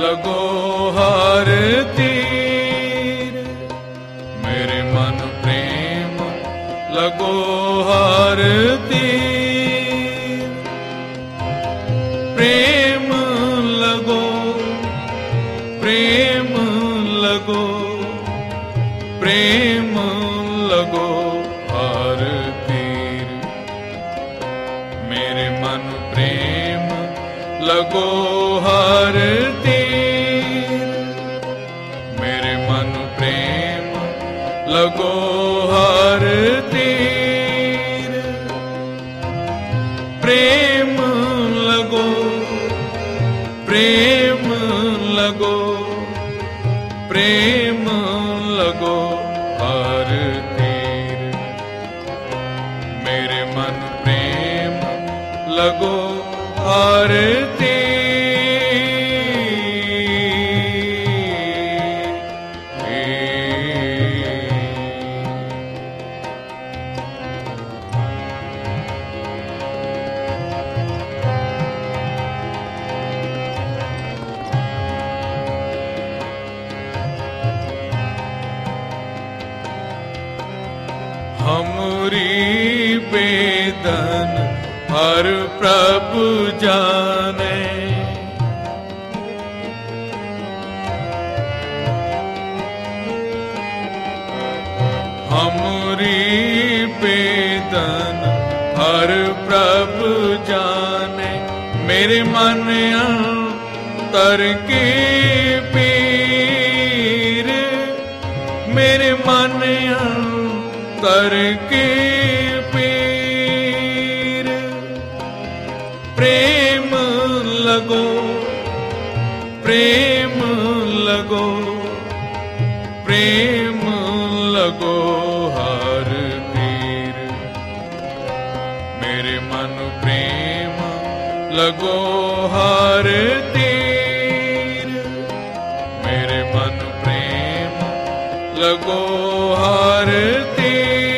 लगो हर तीर, मेरे मन प्रेम लगो हर तीर। प्रेम लगो, प्रेम लगो, प्रेम लगो हर तीर, मेरे मन प्रेम लगो हर तीर, मेरे मन प्रेम लगो हर तीर। प्रेम लगो, प्रेम लगो, प्रेम लगो हर तीर, मेरे मन प्रेम लगो हर तीर। हमरी बेदन हर प्रभु जाने, हमरी बेदन हर प्रभु जाने। मेरे मन अंतर की पीर, मेरे मन अंतर की पीर। प्रेम लगो, प्रेम लगो, प्रेम लगो हर तीर, मेरे मन प्रेम लगो हर तीर, मेरे मन प्रेम लगो हर तीर।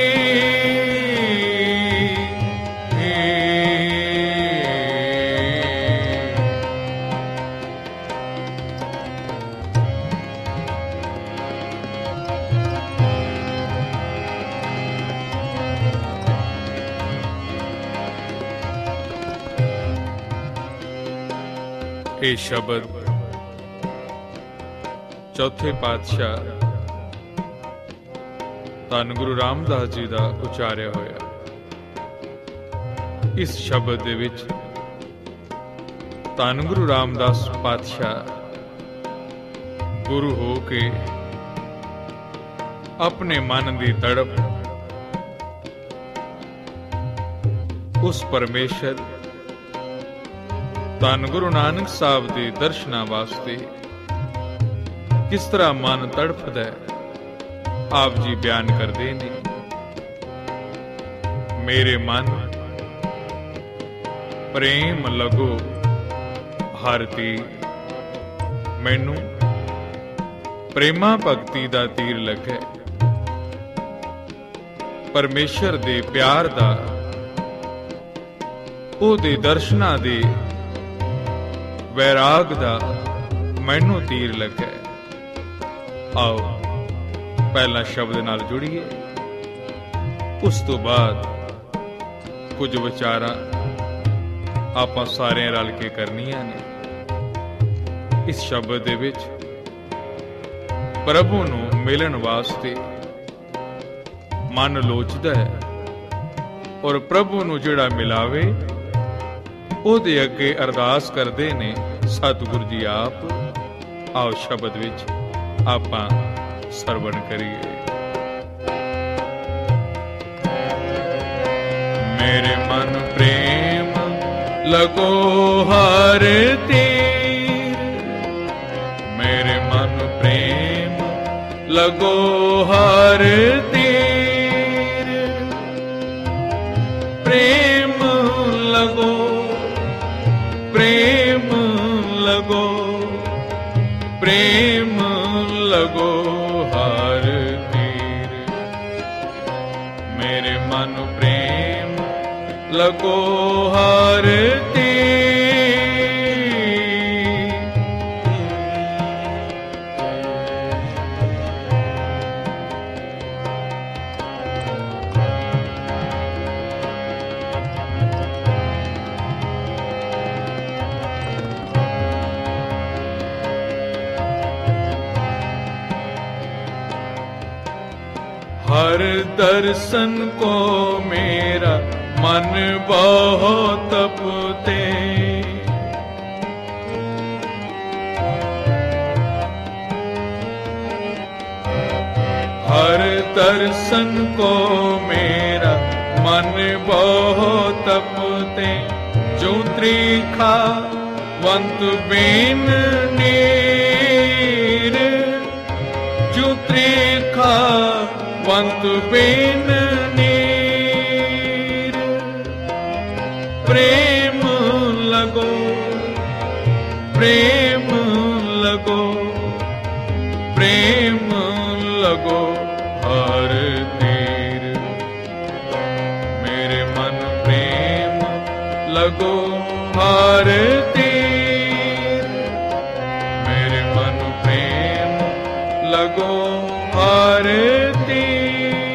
ਇਹ ਸ਼ਬਦ ਚੌਥੇ ਪਾਤਸ਼ਾਹ ਧੰਨ ਗੁਰੂ ਰਾਮਦਾਸ ਜੀ ਦਾ ਉਚਾਰਿਆ ਹੋਇਆ। ਇਸ ਸ਼ਬਦ ਦੇ ਵਿੱਚ ਧੰਨ ਗੁਰੂ ਰਾਮਦਾਸ ਪਾਤਸ਼ਾਹ ਗੁਰੂ ਹੋ ਕੇ ਆਪਣੇ ਮਨ ਦੀ ਤੜਪ ਉਸ ਪਰਮੇਸ਼ਰ ਧੰਨ ਗੁਰੂ ਨਾਨਕ ਸਾਹਿਬ ਦੇ ਦਰਸ਼ਨਾਂ ਵਾਸਤੇ ਕਿਸ ਤਰ੍ਹਾਂ ਮਨ ਤੜਫਦਾ ਹੈ, ਆਪ ਜੀ ਬਿਆਨ ਕਰਦੇ ਨੇ। ਮੇਰੇ ਮਨ ਪ੍ਰੇਮ ਲੱਗੋ ਹਰ ਤੀਰ, ਮੈਨੂੰ ਪ੍ਰੇਮਾ ਭਗਤੀ ਦਾ ਤੀਰ ਲੱਗੇ। ਪਰਮੇਸ਼ਰ ਦੇ ਪਿਆਰ ਦਾ, ਉਹਦੇ ਦਰਸ਼ਨਾਂ ਦੇ ਵੈਰਾਗ ਦਾ ਮੈਨੂੰ ਤੀਰ ਲੱਗਾ। ਆਓ ਪਹਿਲਾ ਸ਼ਬਦ ਨਾਲ ਜੁੜੀਏ, ਉਸ ਤੋਂ ਬਾਅਦ ਕੁਝ ਵਿਚਾਰਾਂ ਆਪਾਂ ਸਾਰਿਆਂ ਰਲ ਕੇ ਕਰਨੀਆਂ ਨੇ। ਇਸ ਸ਼ਬਦ ਦੇ ਵਿੱਚ ਪ੍ਰਭੂ ਨੂੰ ਮਿਲਣ ਵਾਸਤੇ ਮਨ ਲੋਚਦਾ ਹੈ, ਔਰ ਪ੍ਰਭੂ ਨੂੰ ਜਿਹੜਾ ਮਿਲਾਵੇ ਉਹਦੇ ਅੱਗੇ ਅਰਦਾਸ ਕਰਦੇ ਨੇ ਸਤਿਗੁਰੂ ਜੀ ਆਪ। ਆਓ ਸ਼ਬਦ ਵਿੱਚ ਆਪਾਂ ਸਰਵਣ ਕਰੀਏ। ਮੇਰੇ ਮਨ ਪ੍ਰੇਮ लगो हर तीर, मेरे मन प्रेम लगो हर तीर, प्रेम लगो, प्रेम लगो, प्रेम लगो हर तीर, मेरे मन प्रेम लगो हर तीर। दर्शन को मेरा मन बहुत तपते। हर दर्शन को मेरा मन बहुत तपते। जो त्रिखा वंत बेन नीर, जो त्रिखा वंत बेन नीर। प्रेम लगो, प्रेम लगो, प्रेम लगो हर तीर। मेरे मन प्रेम लगो हर तीर। मेरे मन प्रेम लगो हर तीर।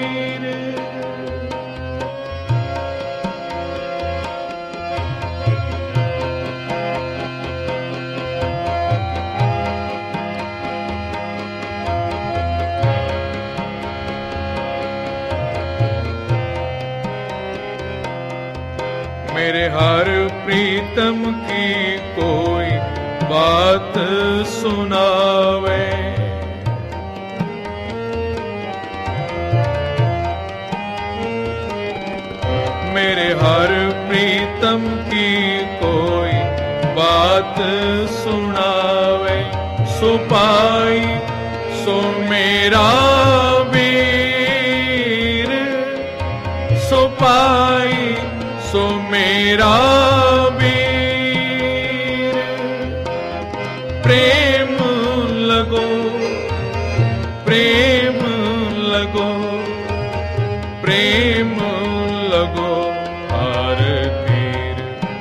मेरे हर प्रीतम की कोई बात सुनावे। मेरे हर प्रीतम की कोई बात सुनावे। सो पाई सो मेरा वीर, सो पाई सो मेरा वीर। प्रेम लगो, प्रेम लगो, प्रेम लगो हर तीर।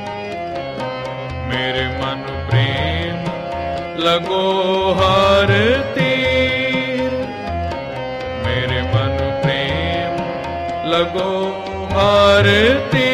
मेरे मन प्रेम लगो हर तीर। मेरे मन प्रेम लगो हर तीर।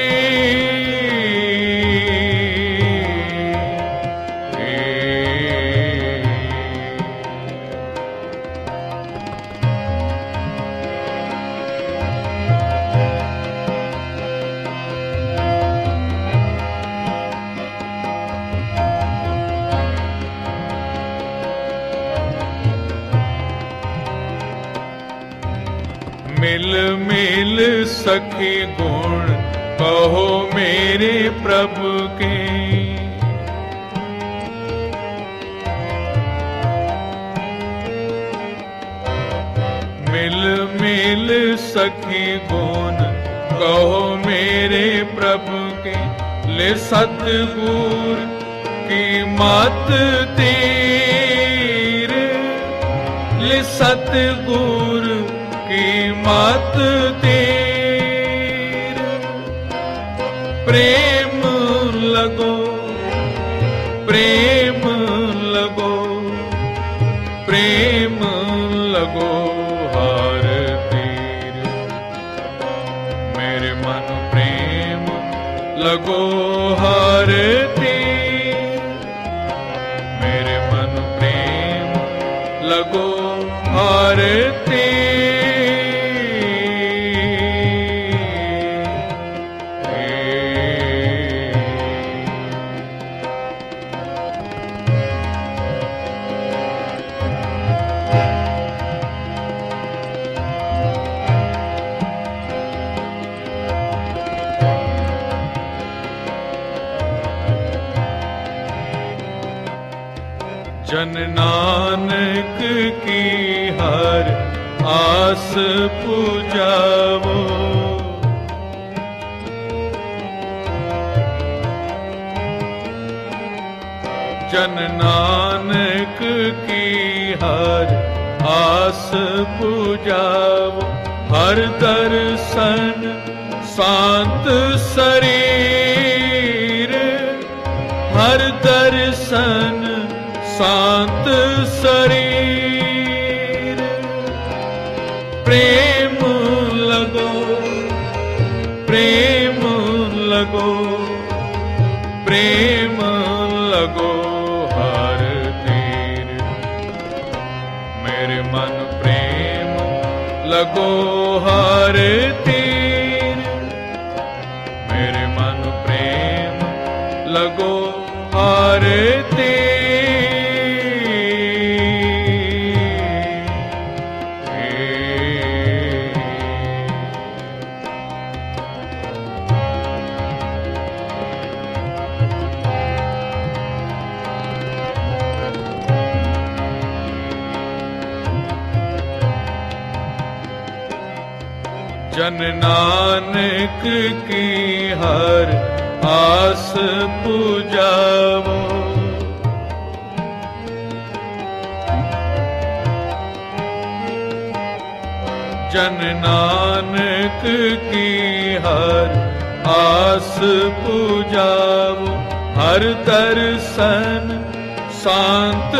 मिल मिल सखी गुण कहो मेरे प्रभु के। मिल मिल सखी गुण कहो मेरे प्रभु के। ले सतगुर की मत तीर, ले सतगुर की मत तीर। प्रेम लगो, प्रेम लगो, प्रेम लगो हर तीर। मेरे मन प्रेम लगो हर तीर। मेरे मन प्रेम लगो हर तीर। जन नानक की हर आस पुजावो। जन नानक की हर आस पुजावो। हर दर्शन शांत शरीर, हर दर्शन शांत शरीर। प्रेम लगो, प्रेम लगो, प्रेम लगो हर तीर। मेरे मन प्रेम लगो हर तीर, मेरे मन प्रेम लगो हर तीर। जन नानक की हर आस पुजावो, जन नानक की हर आस पुजावो। हर दर्शन शांत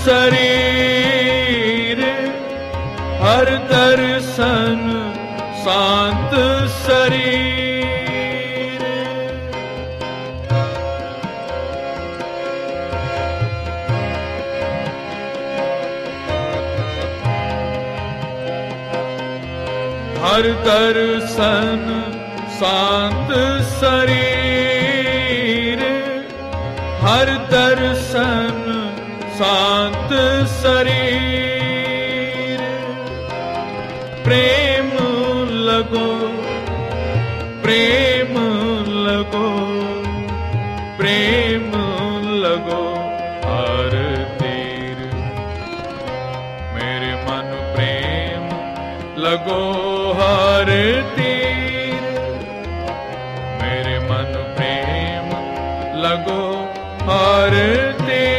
शरीर, हर दर्शन शांत शरीर। हर दर्शन शांत शरीर, हर दर्शन शांत शरीर। प्रेम लगो, प्रेम लगो, प्रेम लगो हर तीर, मेरे मन प्रेम लगो हर तीर, मेरे मन प्रेम लगो हर तीर।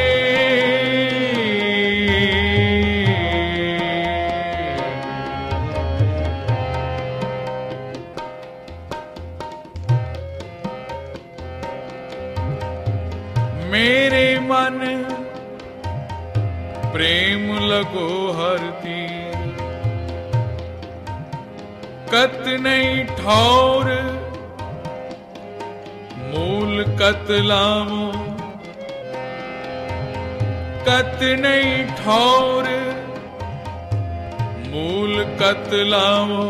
मेरे मन प्रेम लगो हर तीर, कत नहीं ठौर मूल कत लावो, कत नहीं ठौर मूल कत लावो।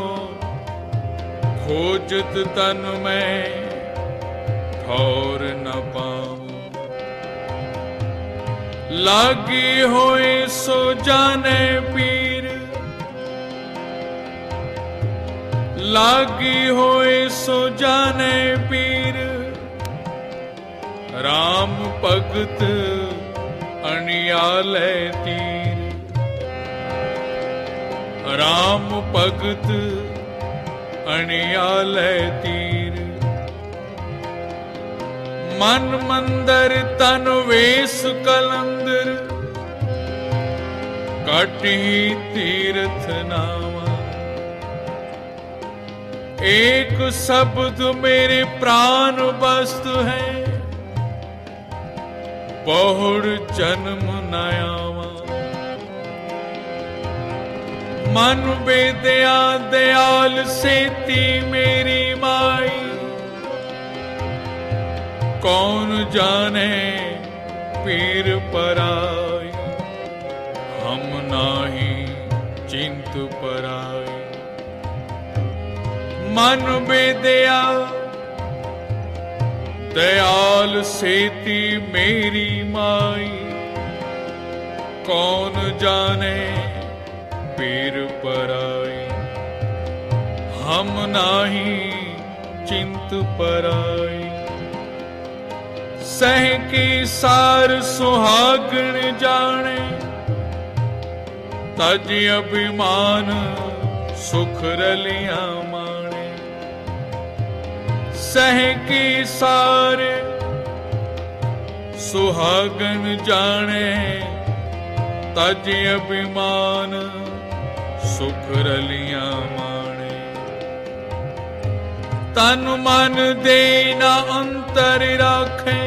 खोजत तन में ठौर न पाऊं, लागी होए सो जाने पीर, लागी होए सो जाने पीर। राम भगत अनियाले तीर, राम भगत अनियाले तीर। मन मंदर तन वेश कलंदर, काटी तीर्थ नामा। एक शब्द मेरे प्राण वस्तु है, बहुड़ जन्म नयावा। मन बेदया दयाल सेती मेरी माई, कौन जाने पीर पराई। हम नाही चिंत पराई, मन बेदया दयाल सेती मेरी माई। कौन जाने पीर पराई, हम नाही चिंत पराई। सह की सार सुहागण जाने, तज अभिमान सुख रलियां माने। सह की सार सुहागण जाने, तज अभिमान सुख रलियां माने। तन मन दे ना अंतर राखे,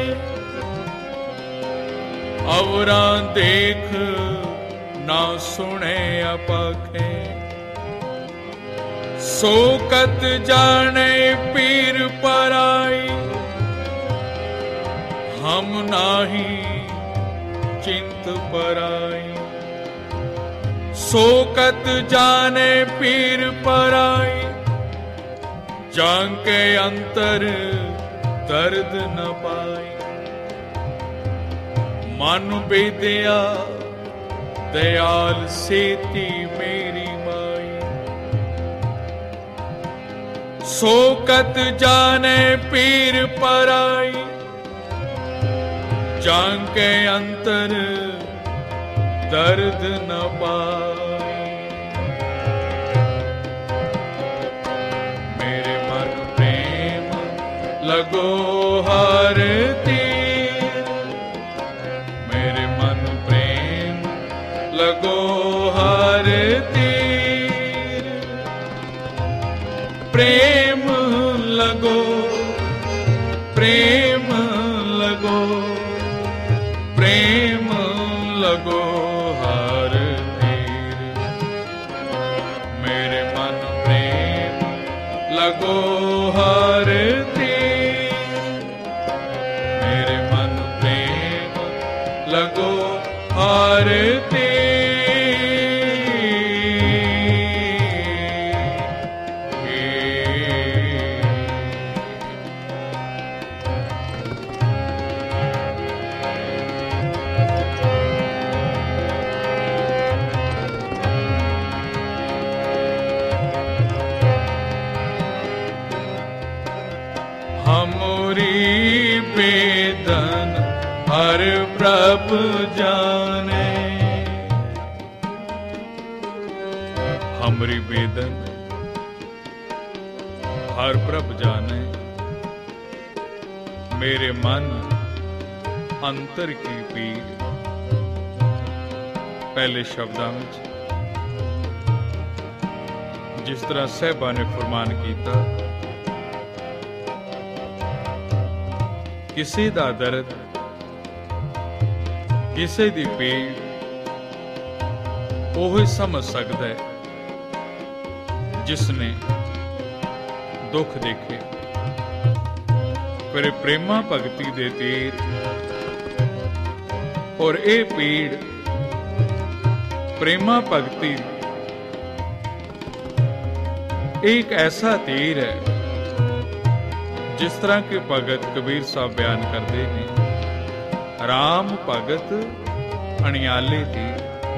अवरा देख ना सुने अपाखे। सोकत जाने पीर पराई, हम नाही चिंत पराई। सोकत जाने पीर पराई, जांके अंतर दर्द न पाई। मन बेदिया दयाल सेती मेरी माई, सोकत जाने पीर पराई, जांके अंतर दर्द न पाई। मेरे मन प्रेम लगो हर तीर, मेरे मन प्रेम लगो हर तीर, प्रेम लगो, प्रेम लगो, प्रेम लगो हर तीर। मेरे मन प्रेम लगो हर तीर, मेरे मन प्रेम लगो हर तीर। हमरी बेदन हर प्रभु जाने, हमरी बेदन हर प्रभु जाने। मेरे मन अंतर की पीड़, पहले शब्दां विच जिस तरह सहबा ने फरमान किया, किसी दा दर्द, किसी दी पीड़ ओही समझ सकता है जिसने दुख देखे। फिर प्रेमा भगती दे तीर और ए पीड़ प्रेमा भगती एक ऐसा तीर है, जिस तरह के भगत कबीर साहब बयान करते हैं, राम भगत अणियाले तीर।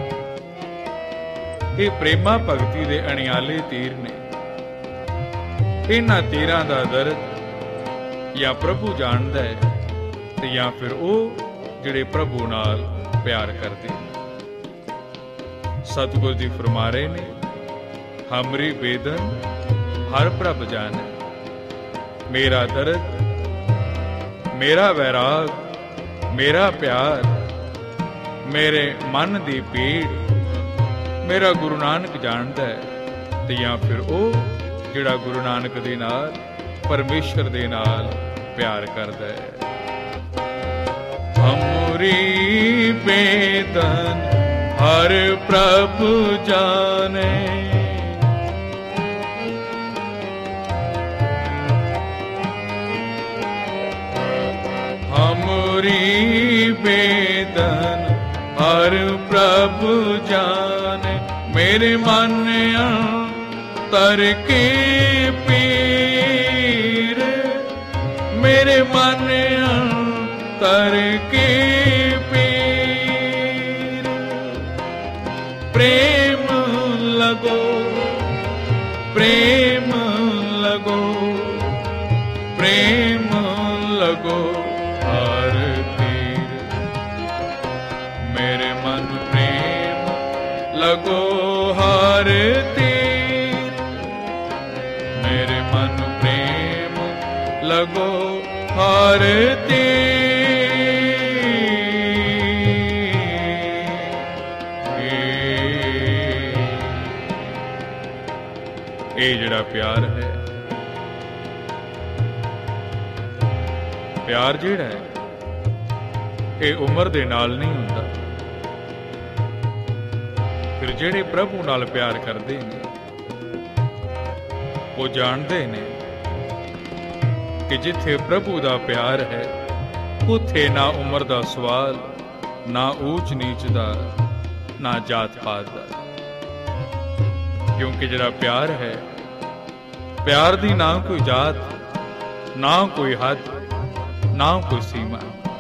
ये प्रेमा भगती दे अणियाले तीर ने। इन्हां तीरां दा दर्द या प्रभु जानदा है ते या फिर ਉਹ ਜਿਹੜੇ प्रभु नाल प्यार करते। सतगुरु जी फरमा रहे ने, हमरी बेदन हर प्रभ जाने। मेरा दर्द, मेरा वैराग, मेरा प्यार, मेरे मन दी पीड़ मेरा गुरु नानक जानदा है ते या फिर ਉਹ ਜਿਹੜਾ गुरु नानक दे नाल परमेश्वर दे नाल प्यार करदा है। हमरी बेदन हर प्रभु जाने, हमरी बेदन हर प्रभु जाने। मेरे मन अंतर की पीर, मेरे मन अंतर की पीर, प्रेम लगो, प्रेम लगो, प्रेम लगो हर तीर। मेरे मन प्रेम लगो हर तीर, मेरे मन प्रेम लगो हर तीर। ये जिहड़ा प्यार है, प्यार जिहड़ा है ये उम्र दे नाल नहीं हुंदा। फिर जिहड़े प्रभु नाल प्यार करते हैं वो जानते ने कि जिथे प्रभु दा प्यार है उथे ना उम्र दा सवाल, ना ऊंच नीच दा, ना जात पात दा। क्योंकि जिहड़ा प्यार है, प्यार दी ना कोई जात, ना कोई हद, ना कोई सीमा।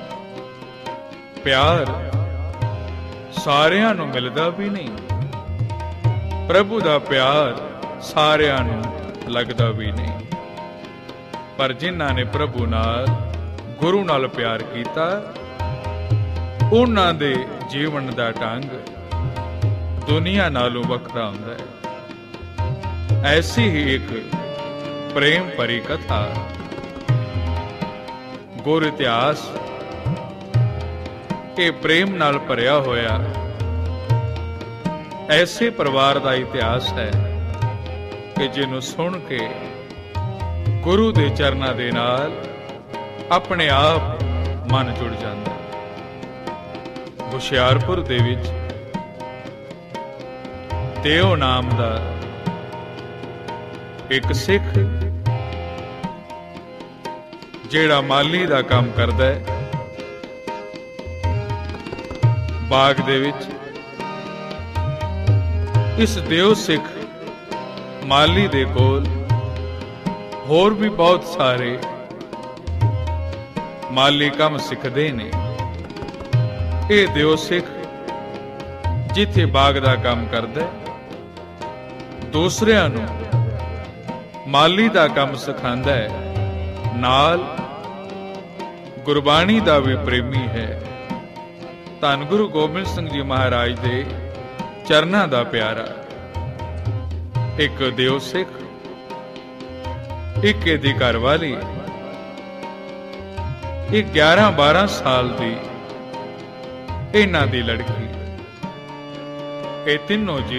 प्यार सारियां नूं मिलदा भी नहीं, प्रभु दा प्यार सारियां नूं लगदा भी नहीं। पर जिन्हां ने प्रभु नाल, गुरु नाल प्यार कीता, उन्हां दे जीवन दा ढंग दुनिया नालों वखरा हुंदा है। ऐसी ही एक प्रेम भरी कथा, गुर इतिहास के प्रेम नाल भरिया होया ऐसे परिवार का इतिहास है कि जिन्हों सुन के गुरु दे चरना दे नाल अपने आप मन जुड़ जाता। हुशियारपुर दे विच देव नाम दा एक सिख जेड़ा माली दा काम करदा है, बाग दे विच इस देव सिख माली दे कोल होर भी बहुत सारे माली काम सिखदे ने। ये देव सिख जिथे बाग दा काम करदा है, दूसरियां नूं माली दा काम सिखांदा है, नाल गुरबाणी दा भी प्रेमी है। धन गुरु गोबिंद सिंह जी महाराज दे चरना दा प्यारा एक देव सिख, एक दी घरवाली, एक 11-12 साल दी इन्हां दी लड़की। ये तीनों जी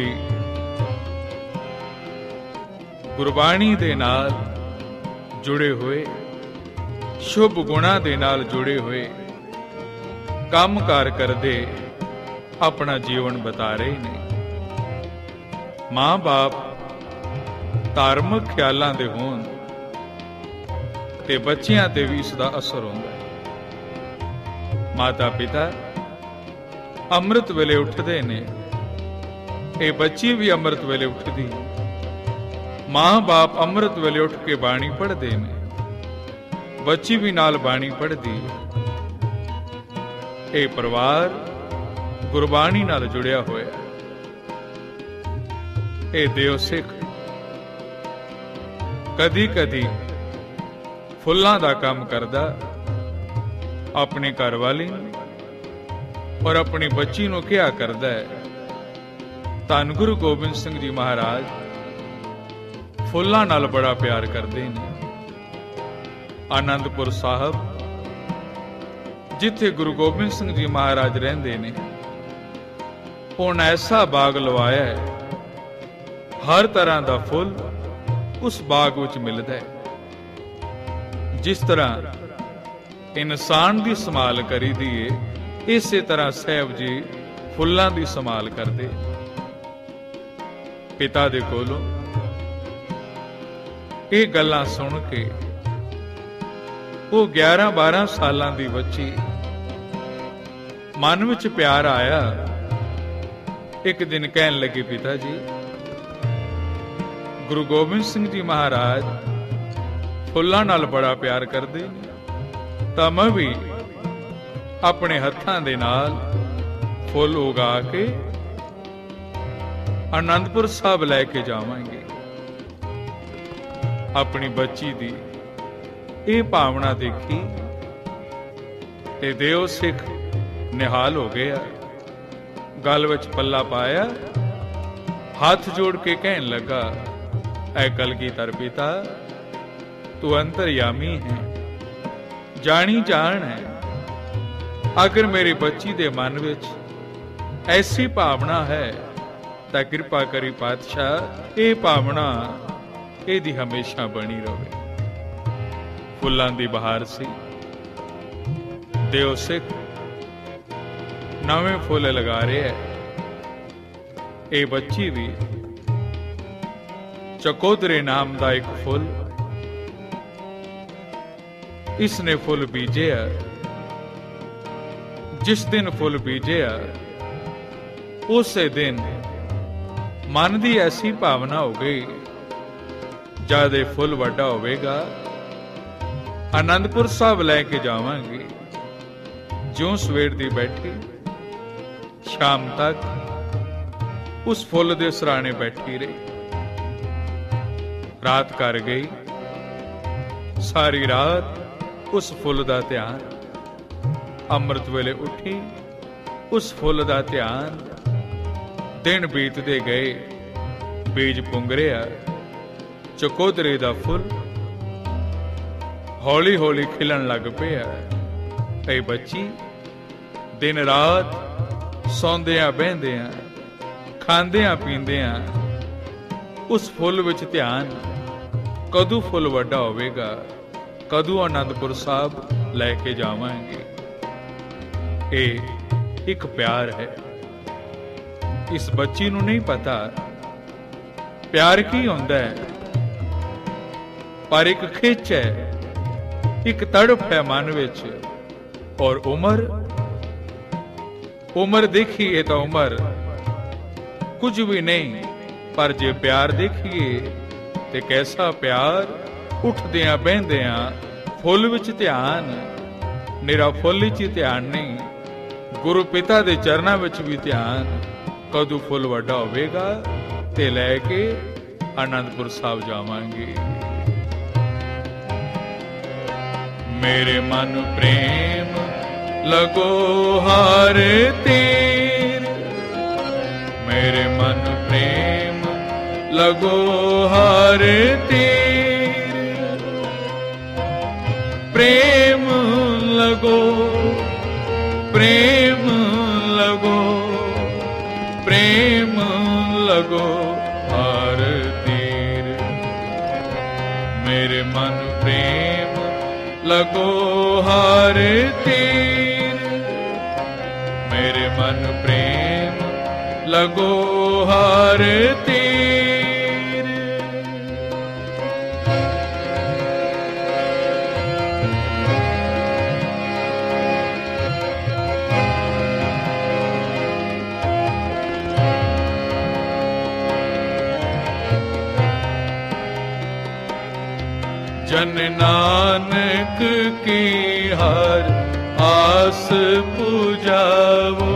गुरबाणी दे नाल जुड़े हुए, शुभ गुणा दे नाल जुड़े हुए काम कार करदे अपना जीवन बता रहे ने। मां बाप धार्मिक ख्यालां दे होण ते बच्चियां ते भी इसदा असर हुंदा है। माता पिता अमृत वेले उठदे ने, ये बच्ची भी अमृत वेले उठदी। मां बाप अमृत वेले उठ के बाणी पढ़दे ने, बच्ची भी नाल बाणी पढ़दी। ये परिवार गुरबाणी नाल जुड़िया होया। ये देव सिख कदी कदी फुल्लां दा काम करदा, अपनी घरवाली और अपनी बच्ची नूं क्या करदा है। धन गुरु गोबिंद सिंह जी महाराज फुल्लां नाल बड़ा प्यार करते हैं। आनंदपुर साहब जिथे गुरु गोबिंद सिंह जी महाराज रहिंदे ने, हुण ऐसा बाग लवाया है, हर तरह का फुल उस बाग विच मिलदा है। जिस तरह इंसान की संभाल करी दी है, इसे तरह साहब जी फुल्लां की संभाल करते। पिता दे कोलों ये गल्लां सुन के वो 11-12 सालां दी बच्ची मन विच प्यार आया। एक दिन कहन लगी, पिता जी गुरु गोबिंद सिंह जी महाराज फुल्लां नाल बड़ा प्यार करदे ने, तां मैं भी अपने हत्थां दे नाल फुल उगा के आनंदपुर साहब लैके जावांगे। अपनी बच्ची दी ये भावना देखी ते देव सिख निहाल हो गया। गल विच पल्ला पाया, हाथ जोड़ के कहन लगा, ऐ कलगीधर पिता तू अंतर्यामी है, जानी जान है। अगर मेरी बच्ची दे मन विच ऐसी भावना है तां कृपा करी पातशाह ये भावना ਇਹਦੀ हमेशा बनी रहे। फुल्लां दी बहार सी, देव सिख नवे फुल लगा रहे है। ये बच्ची भी चकोदरे नाम का एक फुल, इसने फुल बीजे। जिस दिन फुल बीजे उस दिन मन की ऐसी भावना हो गई, जद फुल वड्डा होवेगा आनंदपुर साहब लैके जावांगे। ज्यों सवेर दी बैठी शाम तक उस फुल दे सराहने बैठी रही। रात कर गई, सारी रात उस फुल दा ध्यान। अमृत वेले उठी उस फुल दा ध्यान। दिन बीतते गए, बीज पुंगरिया चकोदरे दा फुल हौली हौली खिलन लग पिया। ऐ बच्ची दिन रात सौंदियां बहंदियां खांदियां पींदियां उस फुल विच ध्यान। कदू फुल वड्डा होवेगा, कदू आनंदपुर साहब लैके जावांगे। ये एक प्यार है। इस बच्ची नूं नहीं पता प्यार की हुंदा है, पर एक खिच है, एक तड़प है मन विच। और उम्र देखिए तो उम्र कुछ भी नहीं, पर जे प्यार देखिए ते कैसा प्यार। उठदियां बहंदियां फुल विच ध्यान। निरा फुल विच ही ध्यान नहीं, गुरु पिता दे चरनां विच भी ध्यान। कदू फुल वड्डा होवेगा ते लैके आनंदपुर साहब जावांगे। मेरे मन प्रेम लगो हार तीर। मेरे मन प्रेम लगो हार तीर। प्रेम लगो, प्रेम लगो, प्रेम लगो हार तीर। मेरे मन प्रेम लगो हार तीर। मेरे मन प्रेम लगो हार तीर। जन नानक की हर आस पुजावो।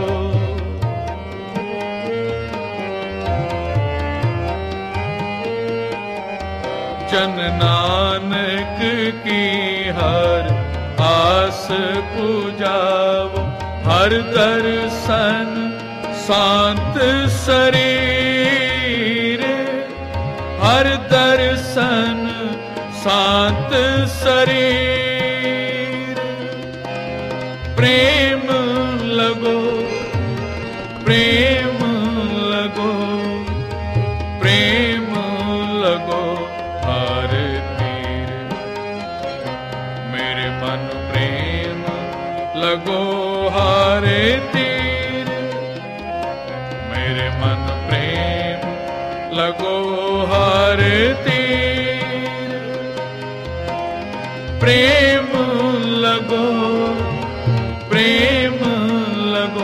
जन नानक की हर आस पुजावो। हर दर्शन शांत शरीर। हर दर्शन शांत शरीर। प्रेम लगो, प्रेम लगो, प्रेम लगो हर तीर। मेरे मन प्रेम लगो हर तीर। मेरे मन प्रेम लगो हर तीर। प्रेम लगो, प्रेम लगो,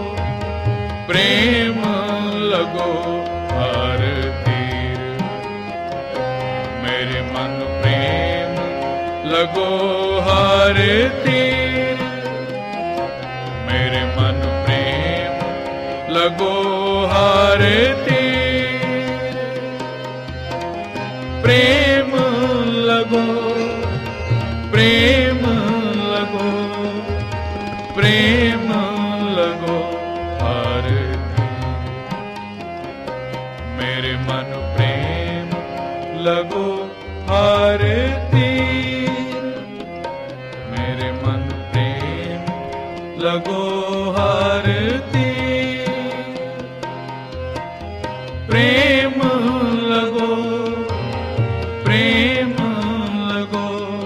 प्रेम लगो हर तीर। मेरे मन प्रेम लगो हर तीर। मेरे मन प्रेम लगो हर तीर। प्रेम लगो, प्रेम लगो, प्रेम लगो हर तीर। मेरे मन प्रेम लगो हर तीर। मेरे मन प्रेम लगो हर तीर। प्रेम लगो, प्रेम लगो,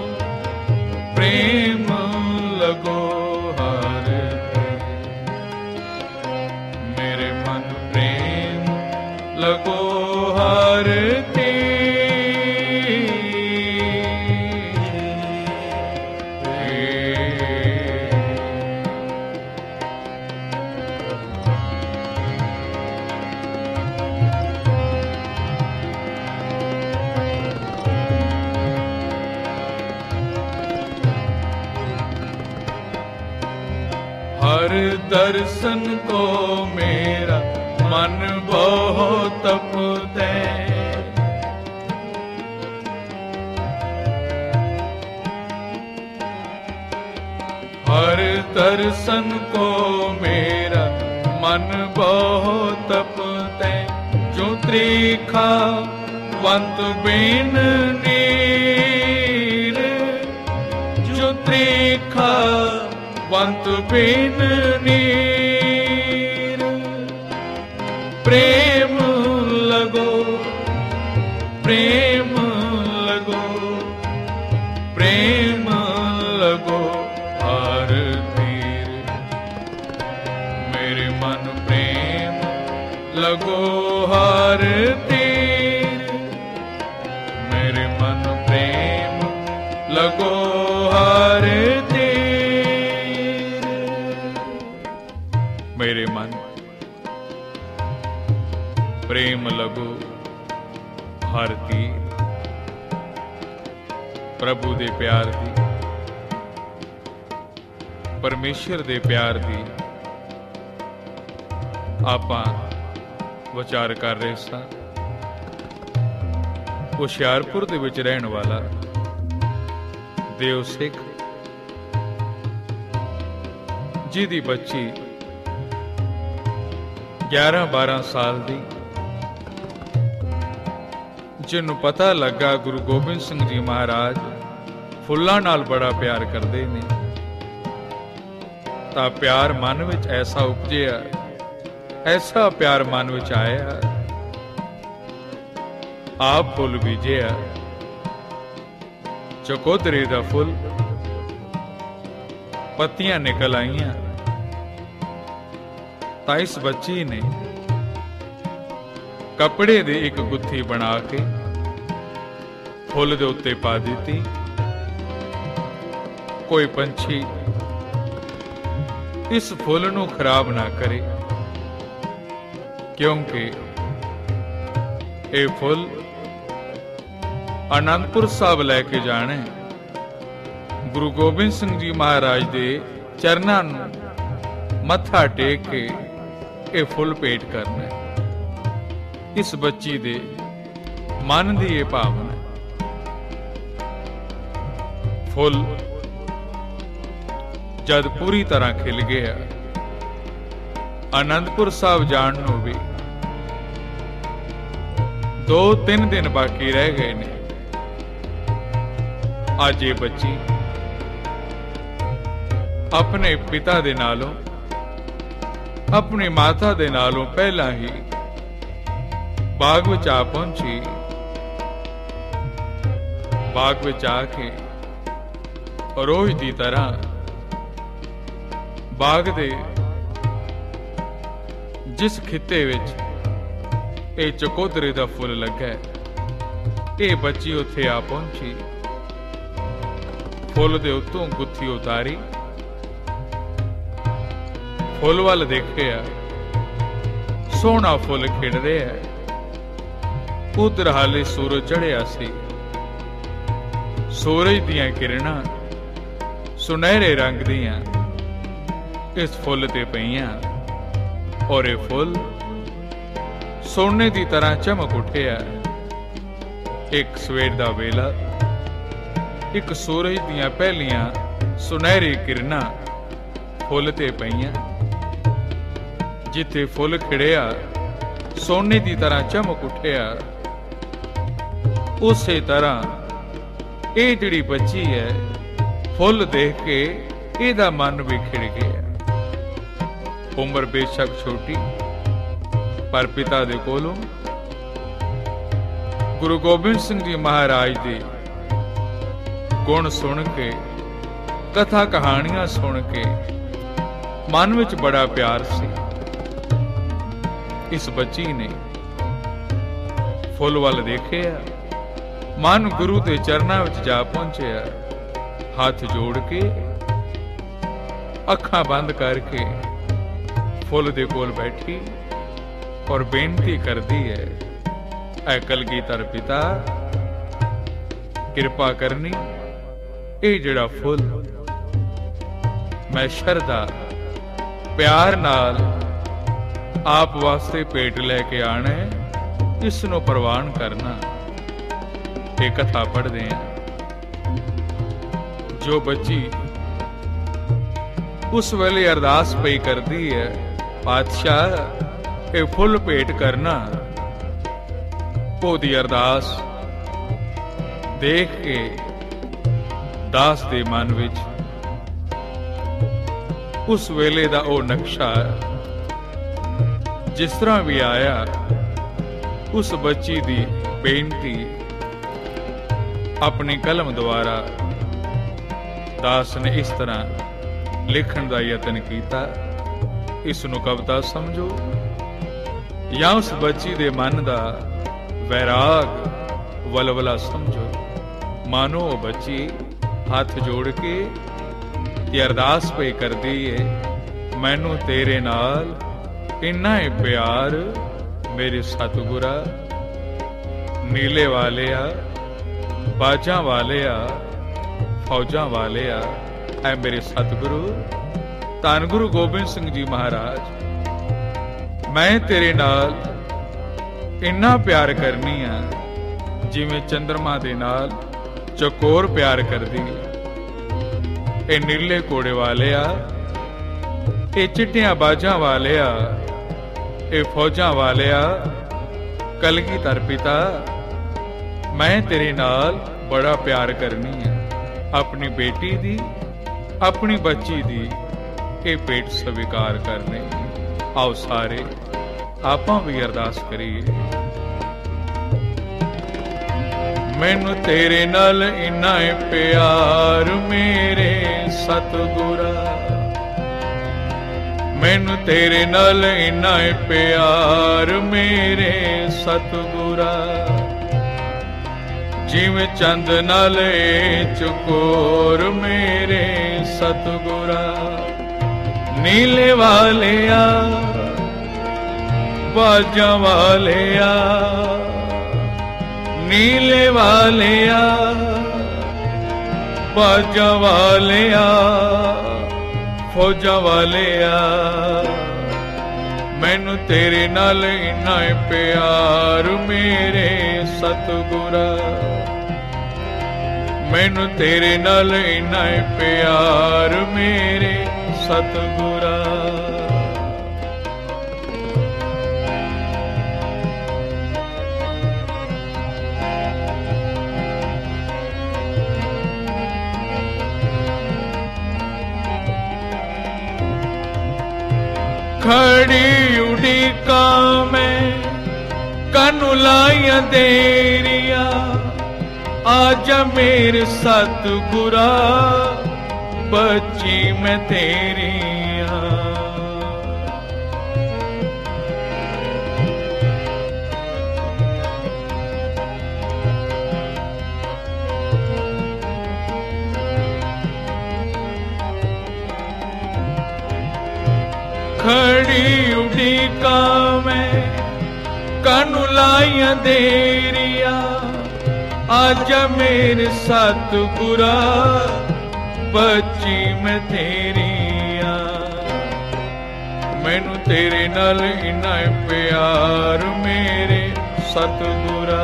प्रेम लगो हर तीर। मेरे मन प्रेम लगो हर तीर। हर दर्शन को मेरा मन बहुत तपते। हर दर्शन को मेरा मन बहुत तपते। जो त्रिखा वंत बिन नीर, जो त्रिखा वंत बिन नीर। प्रेम लगो, प्रेम लगो, प्रेम लगो हर तीर। मेरे मन प्रेम लगो हर तीर। मेरे मन प्रेम लगो हर तीर। मेरे मन प्रेम लगो हर तीर। प्रभु दे प्यार दी, परमेश्वर दे प्यार दी आपां विचार कर रहे सां। ਹੁਸ਼ਿਆਰਪੁਰ ਦੇ ਵਿੱਚ ਰਹਿਣ ਵਾਲਾ ਦੇਵ ਸਿੱਖ, ਜਿਹਦੀ ਬੱਚੀ 11-12 ਸਾਲ ਦੀ, ਜਿਹਨੂੰ ਪਤਾ ਲੱਗਾ ਗੁਰੂ ਗੋਬਿੰਦ ਸਿੰਘ ਜੀ ਮਹਾਰਾਜ ਫੁੱਲਾਂ ਨਾਲ ਬੜਾ ਪਿਆਰ ਕਰਦੇ ਨੇ, ਤਾਂ ਪਿਆਰ ਮਨ ਵਿੱਚ ਐਸਾ ਉਪਜਿਆ, ਐਸਾ ਪਿਆਰ ਮਨ ਵਿੱਚ ਆਇਆ, ਆਪ ਫੁੱਲ ਬੀਜਿਆ। ਚਕੋਦਰੇ ਦਾ ਫੁੱਲ, ਪੱਤੀਆਂ ਨਿਕਲ ਆਈਆਂ, ਤਾਂ ਇਸ ਬੱਚੀ ਨੇ ਕੱਪੜੇ ਦੀ ਇੱਕ ਗੁੱਥੀ ਬਣਾ ਕੇ ਫੁੱਲ ਦੇ ਉੱਤੇ ਪਾ ਦਿੱਤੀ। ਕੋਈ ਪੰਛੀ ਇਸ ਫੁੱਲ ਨੂੰ ਖਰਾਬ ਨਾ ਕਰੇ, ਕਿਉਂਕਿ ਇਹ ਫੁੱਲ ਆਨੰਦਪੁਰ ਸਾਹਿਬ ਲੈ ਕੇ ਜਾਣਾ, ਗੁਰੂ ਗੋਬਿੰਦ ਸਿੰਘ ਜੀ ਮਹਾਰਾਜ ਦੇ ਚਰਨਾਂ ਨੂੰ ਮੱਥਾ ਟੇਕ ਕੇ ਇਹ ਫੁੱਲ ਭੇਟ ਕਰਨਾ। ਇਸ ਬੱਚੀ ਦੇ ਮਨ ਦੀ ਇਹ ਭਾਵਨਾ। ਫੁੱਲ ਜਦ ਪੂਰੀ ਤਰ੍ਹਾਂ ਖਿਲ ਗਿਆ, ਆਨੰਦਪੁਰ ਸਾਹਿਬ ਜਾਣ ਨੂੰ ਵੀ 2-3 ਦਿਨ ਬਾਕੀ ਰਹਿ ਗਏ ਨੇ। ਅੱਜ ਇਹ ਬੱਚੀ ਆਪਣੇ ਪਿਤਾ ਦੇ ਨਾਲੋਂ, ਆਪਣੀ ਮਾਤਾ ਦੇ ਨਾਲੋਂ ਪਹਿਲਾਂ ਹੀ ਬਾਗ ਵਿੱਚ ਆ ਪਹੁੰਚੀ। ਬਾਗ ਵਿੱਚ ਆ ਕੇ ਰੋਜ਼ ਦੀ ਤਰ੍ਹਾਂ ਬਾਗ ਦੇ ਜਿਸ ਖਿੱਤੇ ਵਿੱਚ ਇਹ ਚਕੋਦਰੇ ਦਾ ਫੁੱਲ ਲੱਗਾ, ਇਹ ਬੱਚੀ ਉੱਥੇ ਆ ਪਹੁੰਚੀ। ਫੁੱਲ ਦੇ ਉੱਤੋਂ ਗੁੱਥੀ ਉਤਾਰੀ, ਫੁੱਲ ਵੱਲ ਦੇਖਿਆ, ਸੋਹਣਾ ਫੁੱਲ ਖਿੜ ਰਿਹਾ। ਉਧਰ ਹਾਲੇ ਸੂਰਜ ਚੜ੍ਹਿਆ ਸੀ। ਸੂਰਜ ਦੀਆਂ ਕਿਰਨਾਂ ਸੁਨਹਿਰੇ ਰੰਗ ਦੀਆਂ ਇਸ ਫੁੱਲ ਤੇ ਪਈਆਂ, ਔਰ ਇਹ ਫੁੱਲ ਸੋਨੇ ਦੀ ਤਰ੍ਹਾਂ ਚਮਕ ਉੱਠਿਆ। ਇੱਕ ਸਵੇਰ ਦਾ ਵੇਲਾ, ਇੱਕ ਸੂਰਜ ਦੀਆਂ ਪਹਿਲੀਆਂ ਸੁਨਹਿਰੀ ਕਿਰਨਾਂ ਫੁੱਲ ਤੇ ਪਈਆਂ। ਜਿੱਥੇ ਫੁੱਲ ਖਿੜਿਆ, ਸੋਨੇ ਦੀ ਤਰ੍ਹਾਂ ਚਮਕ ਉੱਠਿਆ। ਉਸੇ ਤਰ੍ਹਾਂ ਇਹ ਜਿਹੜੀ ਬੱਚੀ ਹੈ, ਫੁੱਲ ਦੇਖ ਕੇ ਇਹਦਾ ਮਨ ਵੀ ਖਿੜ ਗਿਆ। ਉਮਰ ਬੇਸ਼ੱਕ ਛੋਟੀ, ਪਰ ਪਿਤਾ ਦੇ ਕੋਲੋਂ ਗੁਰੂ ਗੋਬਿੰਦ ਸਿੰਘ ਜੀ ਮਹਾਰਾਜ ਦੇ ਗੁਣ ਸੁਣ ਕੇ, ਕਥਾ ਕਹਾਣੀਆਂ ਸੁਣ ਕੇ ਮਨ ਵਿੱਚ ਬੜਾ ਪਿਆਰ ਸੀ। ਇਸ ਬੱਚੀ ਨੇ ਫੁੱਲ ਵੱਲ ਦੇਖਿਆ, ਮਨ ਗੁਰੂ ਦੇ ਚਰਨਾਂ ਵਿੱਚ ਜਾ ਪਹੁੰਚਿਆ। ਹੱਥ ਜੋੜ ਕੇ, ਅੱਖਾਂ ਬੰਦ ਕਰਕੇ ਫੁੱਲ ਦੇ ਕੋਲ ਬੈਠੀ ਔਰ ਬੇਨਤੀ ਕਰਦੀ ਹੈ, ਐ ਕਲਗੀਧਰ ਪਿਤਾ, ਕਿਰਪਾ ਕਰਨੀ, ਇਹ ਜਿਹੜਾ ਫੁੱਲ ਮੈਂ ਸ਼ਰਧਾ ਪਿਆਰ ਨਾਲ ਆਪ ਵਾਸਤੇ ਭੇਟ ਲੈ ਕੇ ਆਣਾ, ਇਸ ਨੂੰ ਪ੍ਰਵਾਨ ਕਰਨਾ। ਇਹ ਕਥਾ ਪੜ੍ਹਦੇ ਹਾਂ। ਜੋ ਬੱਚੀ ਉਸ ਵੇਲੇ ਅਰਦਾਸ ਪਈ ਕਰਦੀ ਹੈ, ਪਾਤਸ਼ਾਹ ਇਹ ਫੁੱਲ ਭੇਟ ਕਰਨਾ, ਉਹਦੀ ਅਰਦਾਸ ਦੇਖ ਕੇ ਦਾਸ ਦੇ ਮਨ ਵਿੱਚ ਉਸ ਵੇਲੇ ਦਾ ਉਹ ਨਕਸ਼ਾ ਜਿਸ ਤਰ੍ਹਾਂ ਵੀ ਆਇਆ, ਉਸ ਬੱਚੀ ਦੀ ਬੇਨਤੀ ਆਪਣੀ ਕਲਮ ਦੁਆਰਾ ਦਾਸ ਨੇ ਇਸ ਤਰ੍ਹਾਂ ਲਿਖਣ ਦਾ ਯਤਨ ਕੀਤਾ। ਇਸ ਨੂੰ ਕਵਿਤਾ ਸਮਝੋ ਜਾਂ ਉਸ ਬੱਚੀ ਦੇ ਮਨ ਦਾ ਵੈਰਾਗ ਵਲਵਲਾ ਸਮਝੋ। ਮਾਨੋ ਉਹ ਬੱਚੀ ਹੱਥ ਜੋੜ ਕੇ ਤੇ ਅਰਦਾਸ ਪਈ ਕਰਦੀ ਏ, ਮੈਨੂੰ ਤੇਰੇ ਨਾਲ ਇੰਨਾ ਹੀ ਪਿਆਰ ਮੇਰੇ ਸਤਿਗੁਰਾ, ਨੀਲੇ ਵਾਲਿਆ, ਬਾਜਾਂ ਵਾਲਿਆ, ਫੌਜਾਂ ਵਾਲਿਆ, ਐ ਮੇਰੇ ਸਤਿਗੁਰੂ ਧੰਨ ਗੁਰੂ ਗੋਬਿੰਦ ਸਿੰਘ ਜੀ ਮਹਾਰਾਜ, ਮੈਂ ਤੇਰੇ ਨਾਲ ਇੰਨਾ ਪਿਆਰ ਕਰਨੀ ਆ ਜਿਵੇਂ ਚੰਦਰਮਾ ਦੇ ਨਾਲ ਚਕੋਰ ਪਿਆਰ ਕਰਦੀ। ਇਹ ਨੀਲੇ ਘੋੜੇ ਵਾਲਿਆ, ਇਹ ਚਿੱਟੀਆਂ ਬਾਜਾਂ ਵਾਲਿਆ, ਇਹ ਫੌਜਾਂ ਵਾਲਿਆ, ਕਲਗੀਧਰ ਪਿਤਾ, ਮੈਂ ਤੇਰੇ ਨਾਲ ਬੜਾ ਪਿਆਰ ਕਰਨੀ ਆ। ਆਪਣੀ ਬੇਟੀ ਦੀ, ਆਪਣੀ ਬੱਚੀ ਦੀ ਇਹ ਭੇਟ ਸਵੀਕਾਰ ਕਰਨੇ। ਆਓ ਸਾਰੇ ਆਪਾਂ ਵੀ ਅਰਦਾਸ ਕਰੀਏ। ਮੈਨੂੰ ਤੇਰੇ ਨਾਲ ਇੰਨਾ ਹੀ ਪਿਆਰ ਮੇਰੇ ਸਤਿਗੁਰਾ, ਮੈਨੂੰ ਤੇਰੇ ਨਾਲ ਇੰਨਾ ਹੀ ਪਿਆਰ ਮੇਰੇ ਸਤਿਗੁਰਾ, ਜਿਵੇਂ ਚੰਦ ਨਾਲ ਚਕੋਰ ਮੇਰੇ ਸਤਿਗੁਰਾ, ਨੀਲੇ ਵਾਲਿਆ, ਬਾਜਾਂ ਵਾਲਿਆ, ਨੀਲੇ ਵਾਲਿਆ, ਬਾਜਾਂ ਵਾਲਿਆ, ਫੌਜਾਂ ਵਾਲਿਆ, ਮੈਨੂੰ ਤੇਰੇ ਨਾਲ ਇੰਨਾ ਹੀ ਪਿਆਰ ਮੇਰੇ ਸਤਿਗੁਰਾ, ਮੈਨੂੰ ਤੇਰੇ ਨਾਲ ਇੰਨਾ ਹੀ ਪਿਆਰ ਮੇਰੇ ਸਤਿਗੁਰਾ। खड़ी उड़ीका में कनु लाइया देरिया, आजा मेरे सतगुरा, बच्ची मैं तेरिया। खड़ी उड़ीका में कनु लाइया देरिया, आजा मेरे सतगुरा, बच्ची मैं तेरिया। मैनू तेरे नाल इन्ना प्यार मेरे सतगुरा,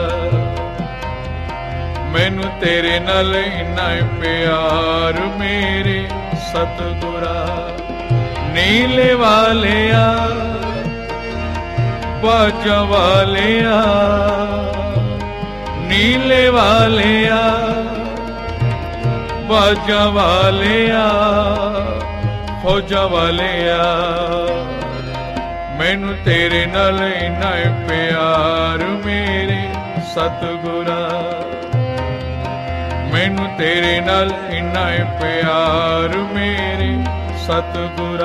मैनू तेरे नाल इन्ना प्यार मेरे सतगुरा। नीले वालिया, बाजा वालिया, नीले वालिया, बाजा वालिया, फौजा वालिया, मैनू तेरे नाल इन्ना प्यार मेरे सतगुरा, मैनू तेरे नाल इन्ना प्यार मेरे सतगुरा।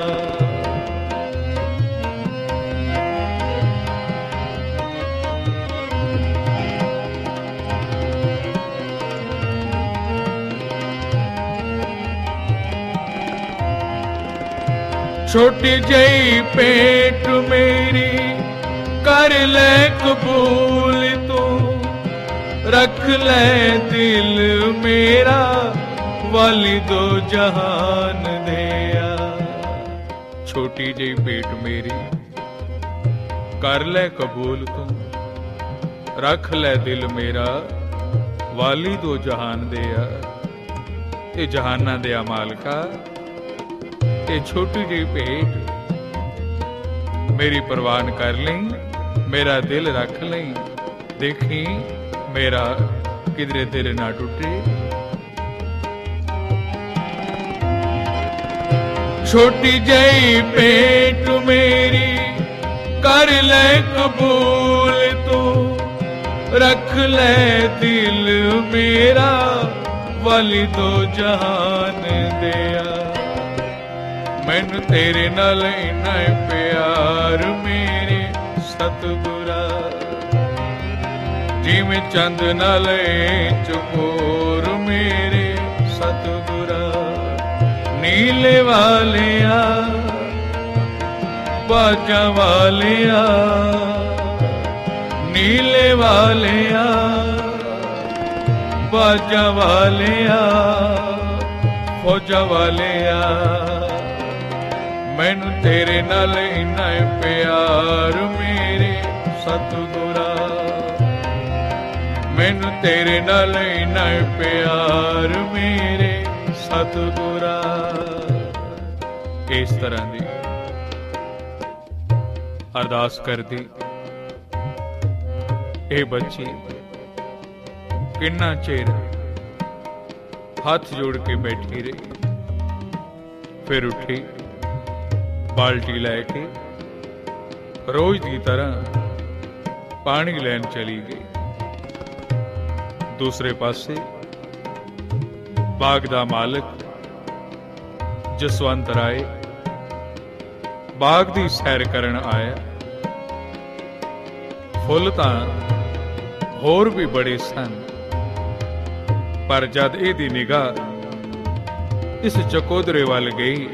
छोटी जई पेट मेरी कर ले कबूल, तू रख ले दिल मेरा, वाली दो जहान दिया। छोटी जी भेंट मेरी कर ले कबूल तू, रख ले दिल मेरा वाली दो जहान दिया। ये जहाना दिया मालका, ये छोटी जी भेंट मेरी परवान कर लई, मेरा दिल रख लई, देखी मेरा किधरे दिल ना टूटे। छोटी जई भेंट मेरी कर ले कबूल तू, रख ले दिल मेरा वाली दो जहान दिया। मैनू तेरे नाल इन्ना प्यार मेरे सतगुरा, जिवें चंद नाल चकोर मेरे सतगुरा। नीले वालिया बाजा वालिया, नीले वालिया बाजा वालिया, फौजा वालिया। मैनू तेरे नाल इन्ना प्यार मेरे सतगुरा, मैनू तेरे नाल इन्ना प्यार मेरे सतगुरा। इस तरह दी अरदास करदी ए बच्ची किन्ना चेर हाथ जोड़ के बैठी रही, फिर उठी, बाल्टी लैके रोज की तरह पानी लैन चली गई। दूसरे पासे बाग दा मालिक जसवंत राय बाग दी सैर करन आया। फुल तां होर भी बड़े सन, पर जद इहदी निगाह इस चकोदरे वाल गई,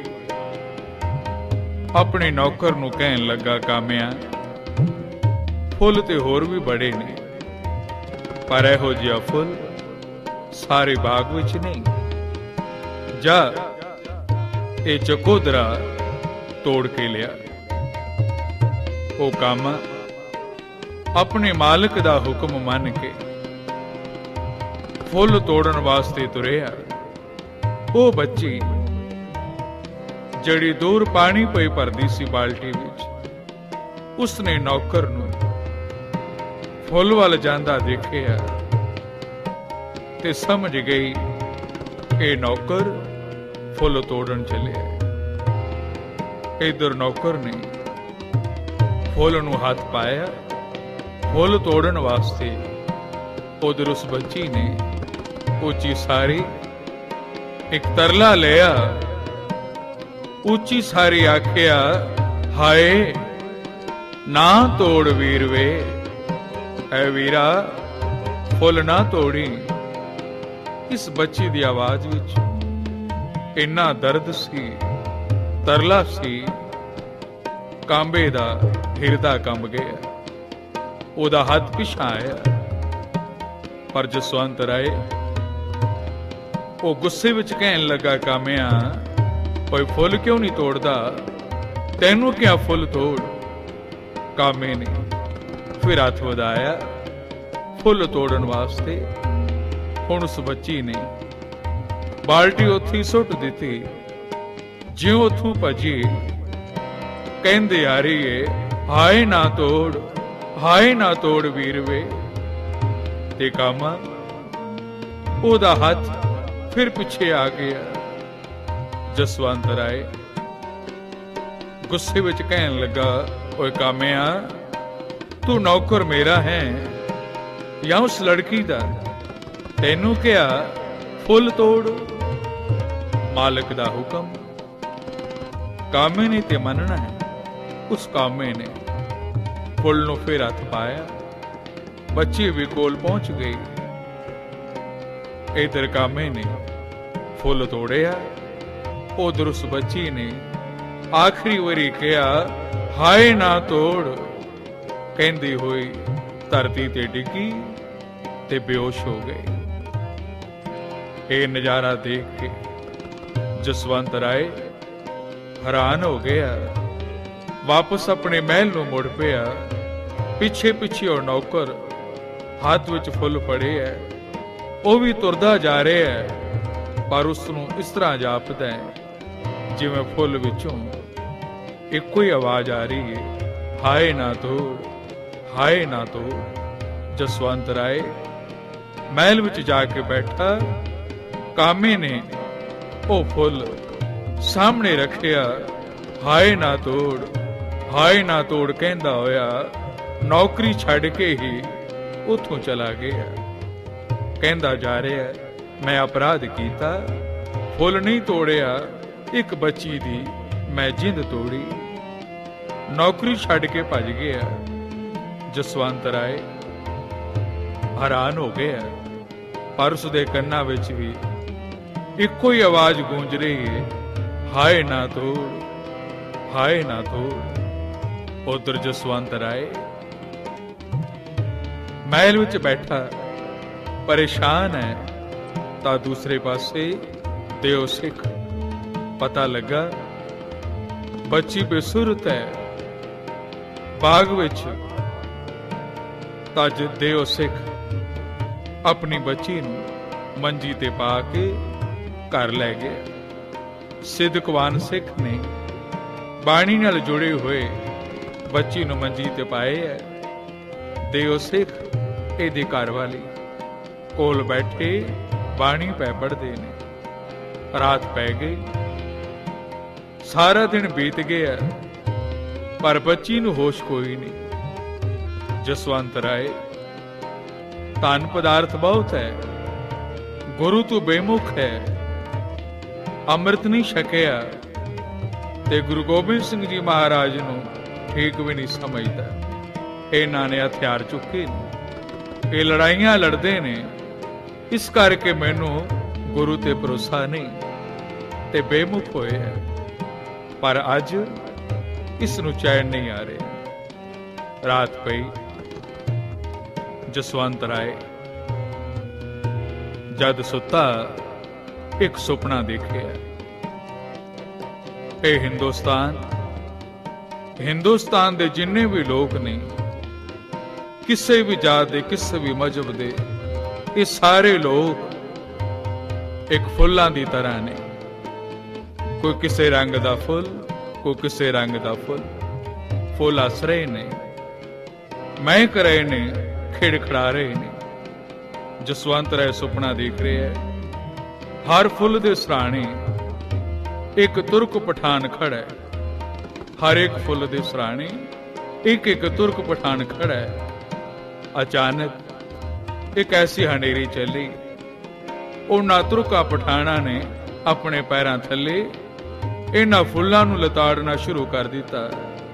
अपने नौकर नूं कहन लगा, कामिया फुल ते होर भी बड़े ने, पर इहो जिहा फुल सारे बाग विच नहीं। जा ये चकोदरा तोड़ के लिया। ओ कामा अपने मालिक दा हुक्म मन के फुल तोड़न वास्ते तुरिया। ओ बच्ची जड़ी दूर पानी पई भरदी सी बाल्टी विच, उसने नौकर नूं फुल वाल जांदा देखिया ते समझ गई कि नौकर फुल तोड़न चले। इधर नौकर ने फुल नूं हाथ पाया फुल तोड़न वास्ते, उधर उस बच्ची ने ऊंची सारी एक तरला लिया। ऊंची सारी आखिया, हाय ना तोड़ वीर वे, ऐ वीरा फुल ना तोड़ी। इस बच्ची दी आवाज विच इन्ना दर्द सी, तरला सी, कांबे दा हिरदा कंब गया। ओदा हाथ पिछा आया, पर जसवंत राय वो गुस्से विच कहन लगा, कामिया कोई फुल क्यों नहीं तोड़दा, तैनू क्या फुल तोड़। कामे ने फिर हाथ वधाया फुल तोड़न वास्ते। हुण उस बच्ची ने बाल्टी उत्थे सुट दिती, जिउं उत्थों भजी कहंदी आ रही है, हाय ना तोड़, हाय ना तोड़ वीर वे। ते कामा ओदा हाथ फिर पिछे आ गया। जसवंत राय गुस्से विच कहन लगा, ओए कामिया तू नौकर मेरा है या उस लड़की दा, तैनू क्या फुल तोड़। मालिक दा हुक्म कामे ने ते मनना है। उस कामे ने फुल नूं फिर हथ पाया, बच्ची भी कोल पहुंच गई। इधर कामे ने फुल तोड़िया, उधर उस बच्ची ने आखिरी वारी कहा, हाय ना तोड़। कहंदी हुई धरती ते डिगी ते बेहोश हो गई। ये नजारा देख के जसवंत राय ਹੈਰਾਨ ਹੋ ਗਿਆ। ਵਾਪਸ ਆਪਣੇ ਮਹਿਲ ਨੂੰ ਮੁੜ ਪਿਆ। ਪਿੱਛੇ ਪਿੱਛੇ ਉਹ ਨੌਕਰ ਹੱਥ ਵਿੱਚ ਫੁੱਲ ਫੜੇ ਹੈ। ਉਹ ਵੀ ਤੁਰਦਾ ਜਾ ਰਿਹਾ ਹੈ, ਪਰ ਉਸ ਨੂੰ ਇਸ ਤਰ੍ਹਾਂ ਜਾਪਦਾ ਹੈ ਜਿਵੇਂ ਫੁੱਲ ਵਿੱਚੋਂ ਇੱਕੋ ਹੀ ਆਵਾਜ਼ ਆ ਰਹੀ ਹੈ, ਹਾਏ ਨਾ ਤੋੜ, ਹਾਏ ਨਾ ਤੋੜ। ਜਸਵੰਤ ਰਾਏ ਮਹਿਲ ਵਿੱਚ ਜਾ ਕੇ ਬੈਠਾ। ਕਾਮੇ ਨੇ ਉਹ ਫੁੱਲ ਸਾਹਮਣੇ ਰੱਖਿਆ। ਹਾਏ ਨਾ ਤੋੜ, ਹਾਏ ਨਾ ਤੋੜ ਕਹਿੰਦਾ ਹੋਇਆ ਨੌਕਰੀ ਛੱਡ ਕੇ ਹੀ ਉੱਥੋਂ ਚਲਾ ਗਿਆ। ਕਹਿੰਦਾ ਜਾ ਰਿਹਾ, ਮੈਂ ਅਪਰਾਧ ਕੀਤਾ, ਫੁੱਲ ਨਹੀਂ ਤੋੜਿਆ, ਇੱਕ ਬੱਚੀ ਦੀ ਮੈਂ ਜਿੰਦ ਤੋੜੀ। ਨੌਕਰੀ ਛੱਡ ਕੇ ਭੱਜ ਗਿਆ। ਜਸਵੰਤ ਰਾਏ ਹੈਰਾਨ ਹੋ ਗਿਆ, ਪਰ ਉਸ ਦੇ ਕੰਨਾਂ ਵਿੱਚ ਵੀ ਇੱਕੋ ਹੀ ਆਵਾਜ਼ ਗੂੰਜ ਰਹੀ ਹੈ, ਹਾਏ ਨਾ ਤੋੜ, ਹਾਏ ਨਾ ਤੋੜ। ਉਧਰ ਜਸਵੰਤ ਰਾਏ ਮਹਿਲ ਵਿੱਚ ਬੈਠਾ ਪਰੇਸ਼ਾਨ ਹੈ, ਤਾਂ ਦੂਸਰੇ ਪਾਸੇ ਦਿਓ ਸਿੱਖ। ਪਤਾ ਲੱਗਾ ਬੱਚੀ ਬੇਸੁਰਤ ਹੈ। ਬਾਗ ਵਿੱਚ ਤਾਂ ਦਿਓ ਸਿੱਖ ਆਪਣੀ ਬੱਚੀ ਨੂੰ ਮੰਜੀ ਤੇ ਪਾ ਕੇ ਘਰ ਲੈ ਗਿਆ। ਸਿੱਧਕਵਾਨ ਸਿੱਖ ਨੇ ਬਾਣੀ ਨਾਲ ਜੁੜੇ ਹੋਏ ਬੱਚੀ ਨੂੰ ਮੰਜੀ ਤੇ ਪਾਏ ਹੈ। ਦਿਓ ਸਿੱਖ ਇਹਦੀ ਘਰਵਾਲੀ ਕੋਲ ਬੈਠੇ ਬਾਣੀ ਪੈ ਪੜ੍ਹਦੇ ਨੇ। ਰਾਤ ਪੈ ਗਈ, ਸਾਰਾ ਦਿਨ ਬੀਤ ਗਿਆ, ਪਰ ਬੱਚੀ ਨੂੰ ਹੋਸ਼ ਕੋਈ ਨਹੀਂ। ਜਸਵੰਤ ਰਾਏ ਧਨ ਪਦਾਰਥ ਬਹੁਤ ਹੈ, ਗੁਰੂ ਤੋਂ ਬੇਮੁਖ ਹੈ, ਅੰਮ੍ਰਿਤ ਨਹੀਂ ਛਕਿਆ, ਤੇ ਗੁਰੂ ਗੋਬਿੰਦ ਸਿੰਘ ਜੀ ਮਹਾਰਾਜ ਨੂੰ ਠੀਕ ਵੀ ਨਹੀਂ ਸਮਝਦਾ। ਇਹਨਾਂ ਨੇ ਹਥਿਆਰ ਚੁੱਕੇ ਨੇ, ਇਹ ਲੜਾਈਆਂ ਲੜਦੇ ਨੇ, ਇਸ ਕਰਕੇ ਮੈਨੂੰ ਗੁਰੂ ਤੇ ਭਰੋਸਾ ਨਹੀਂ ਤੇ ਬੇਮੁਖ ਹੋਏ ਹੈ। ਪਰ ਅੱਜ ਇਸ ਨੂੰ ਚੈਨ ਨਹੀਂ ਆ ਰਿਹਾ। ਰਾਤ ਪਈ। ਜਸਵੰਤ ਰਾਏ ਜਦ ਸੁੱਤਾ ਇੱਕ ਸੁਪਨਾ ਦੇਖਿਆ। ਇਹ ਹਿੰਦੁਸਤਾਨ ਦੇ ਜਿੰਨੇ ਵੀ ਲੋਕ ਨੇ, ਕਿਸੇ ਵੀ ਜਾਤ ਦੇ, ਕਿਸੇ ਵੀ ਮਜ਼ਹਬ ਦੇ, ਇਹ ਸਾਰੇ ਲੋਕ ਇੱਕ ਫੁੱਲਾਂ ਦੀ ਤਰ੍ਹਾਂ ਨੇ। ਕੋਈ ਕਿਸੇ ਰੰਗ ਦਾ ਫੁੱਲ, ਕੋਈ ਕਿਸੇ ਰੰਗ ਦਾ ਫੁੱਲ। ਫੁੱਲ ਹੱਸ ਰਹੇ ਨੇ, ਮਹਿਕ ਰਹੇ ਨੇ, ਖਿੜਖੜਾ ਰਹੇ ਨੇ। ਜਸਵੰਤ ਰਾਏ ਸੁਪਨਾ ਦੇਖ ਰਿਹਾ ਹੈ, ਹਰ ਫੁੱਲ ਦੇ ਸਰਾਣੇ ਇੱਕ ਤੁਰਕ ਪਠਾਨ ਖੜਾ ਹੈ। ਹਰ ਇੱਕ ਫੁੱਲ ਦੇ ਸਰਾਣੇ ਇੱਕ ਇੱਕ ਤੁਰਕ ਪਠਾਨ ਖੜਾ ਹੈ। ਅਚਾਨਕ ਇੱਕ ਐਸੀ ਹਨੇਰੀ ਚੱਲੀ, ਉਹਨਾਂ ਤੁਰਕਾਂ ਪਠਾਨਾਂ ਨੇ ਆਪਣੇ ਪੈਰਾਂ ਥੱਲੇ ਇਹਨਾਂ ਫੁੱਲਾਂ ਨੂੰ ਲਤਾੜਨਾ ਸ਼ੁਰੂ ਕਰ ਦਿੱਤਾ,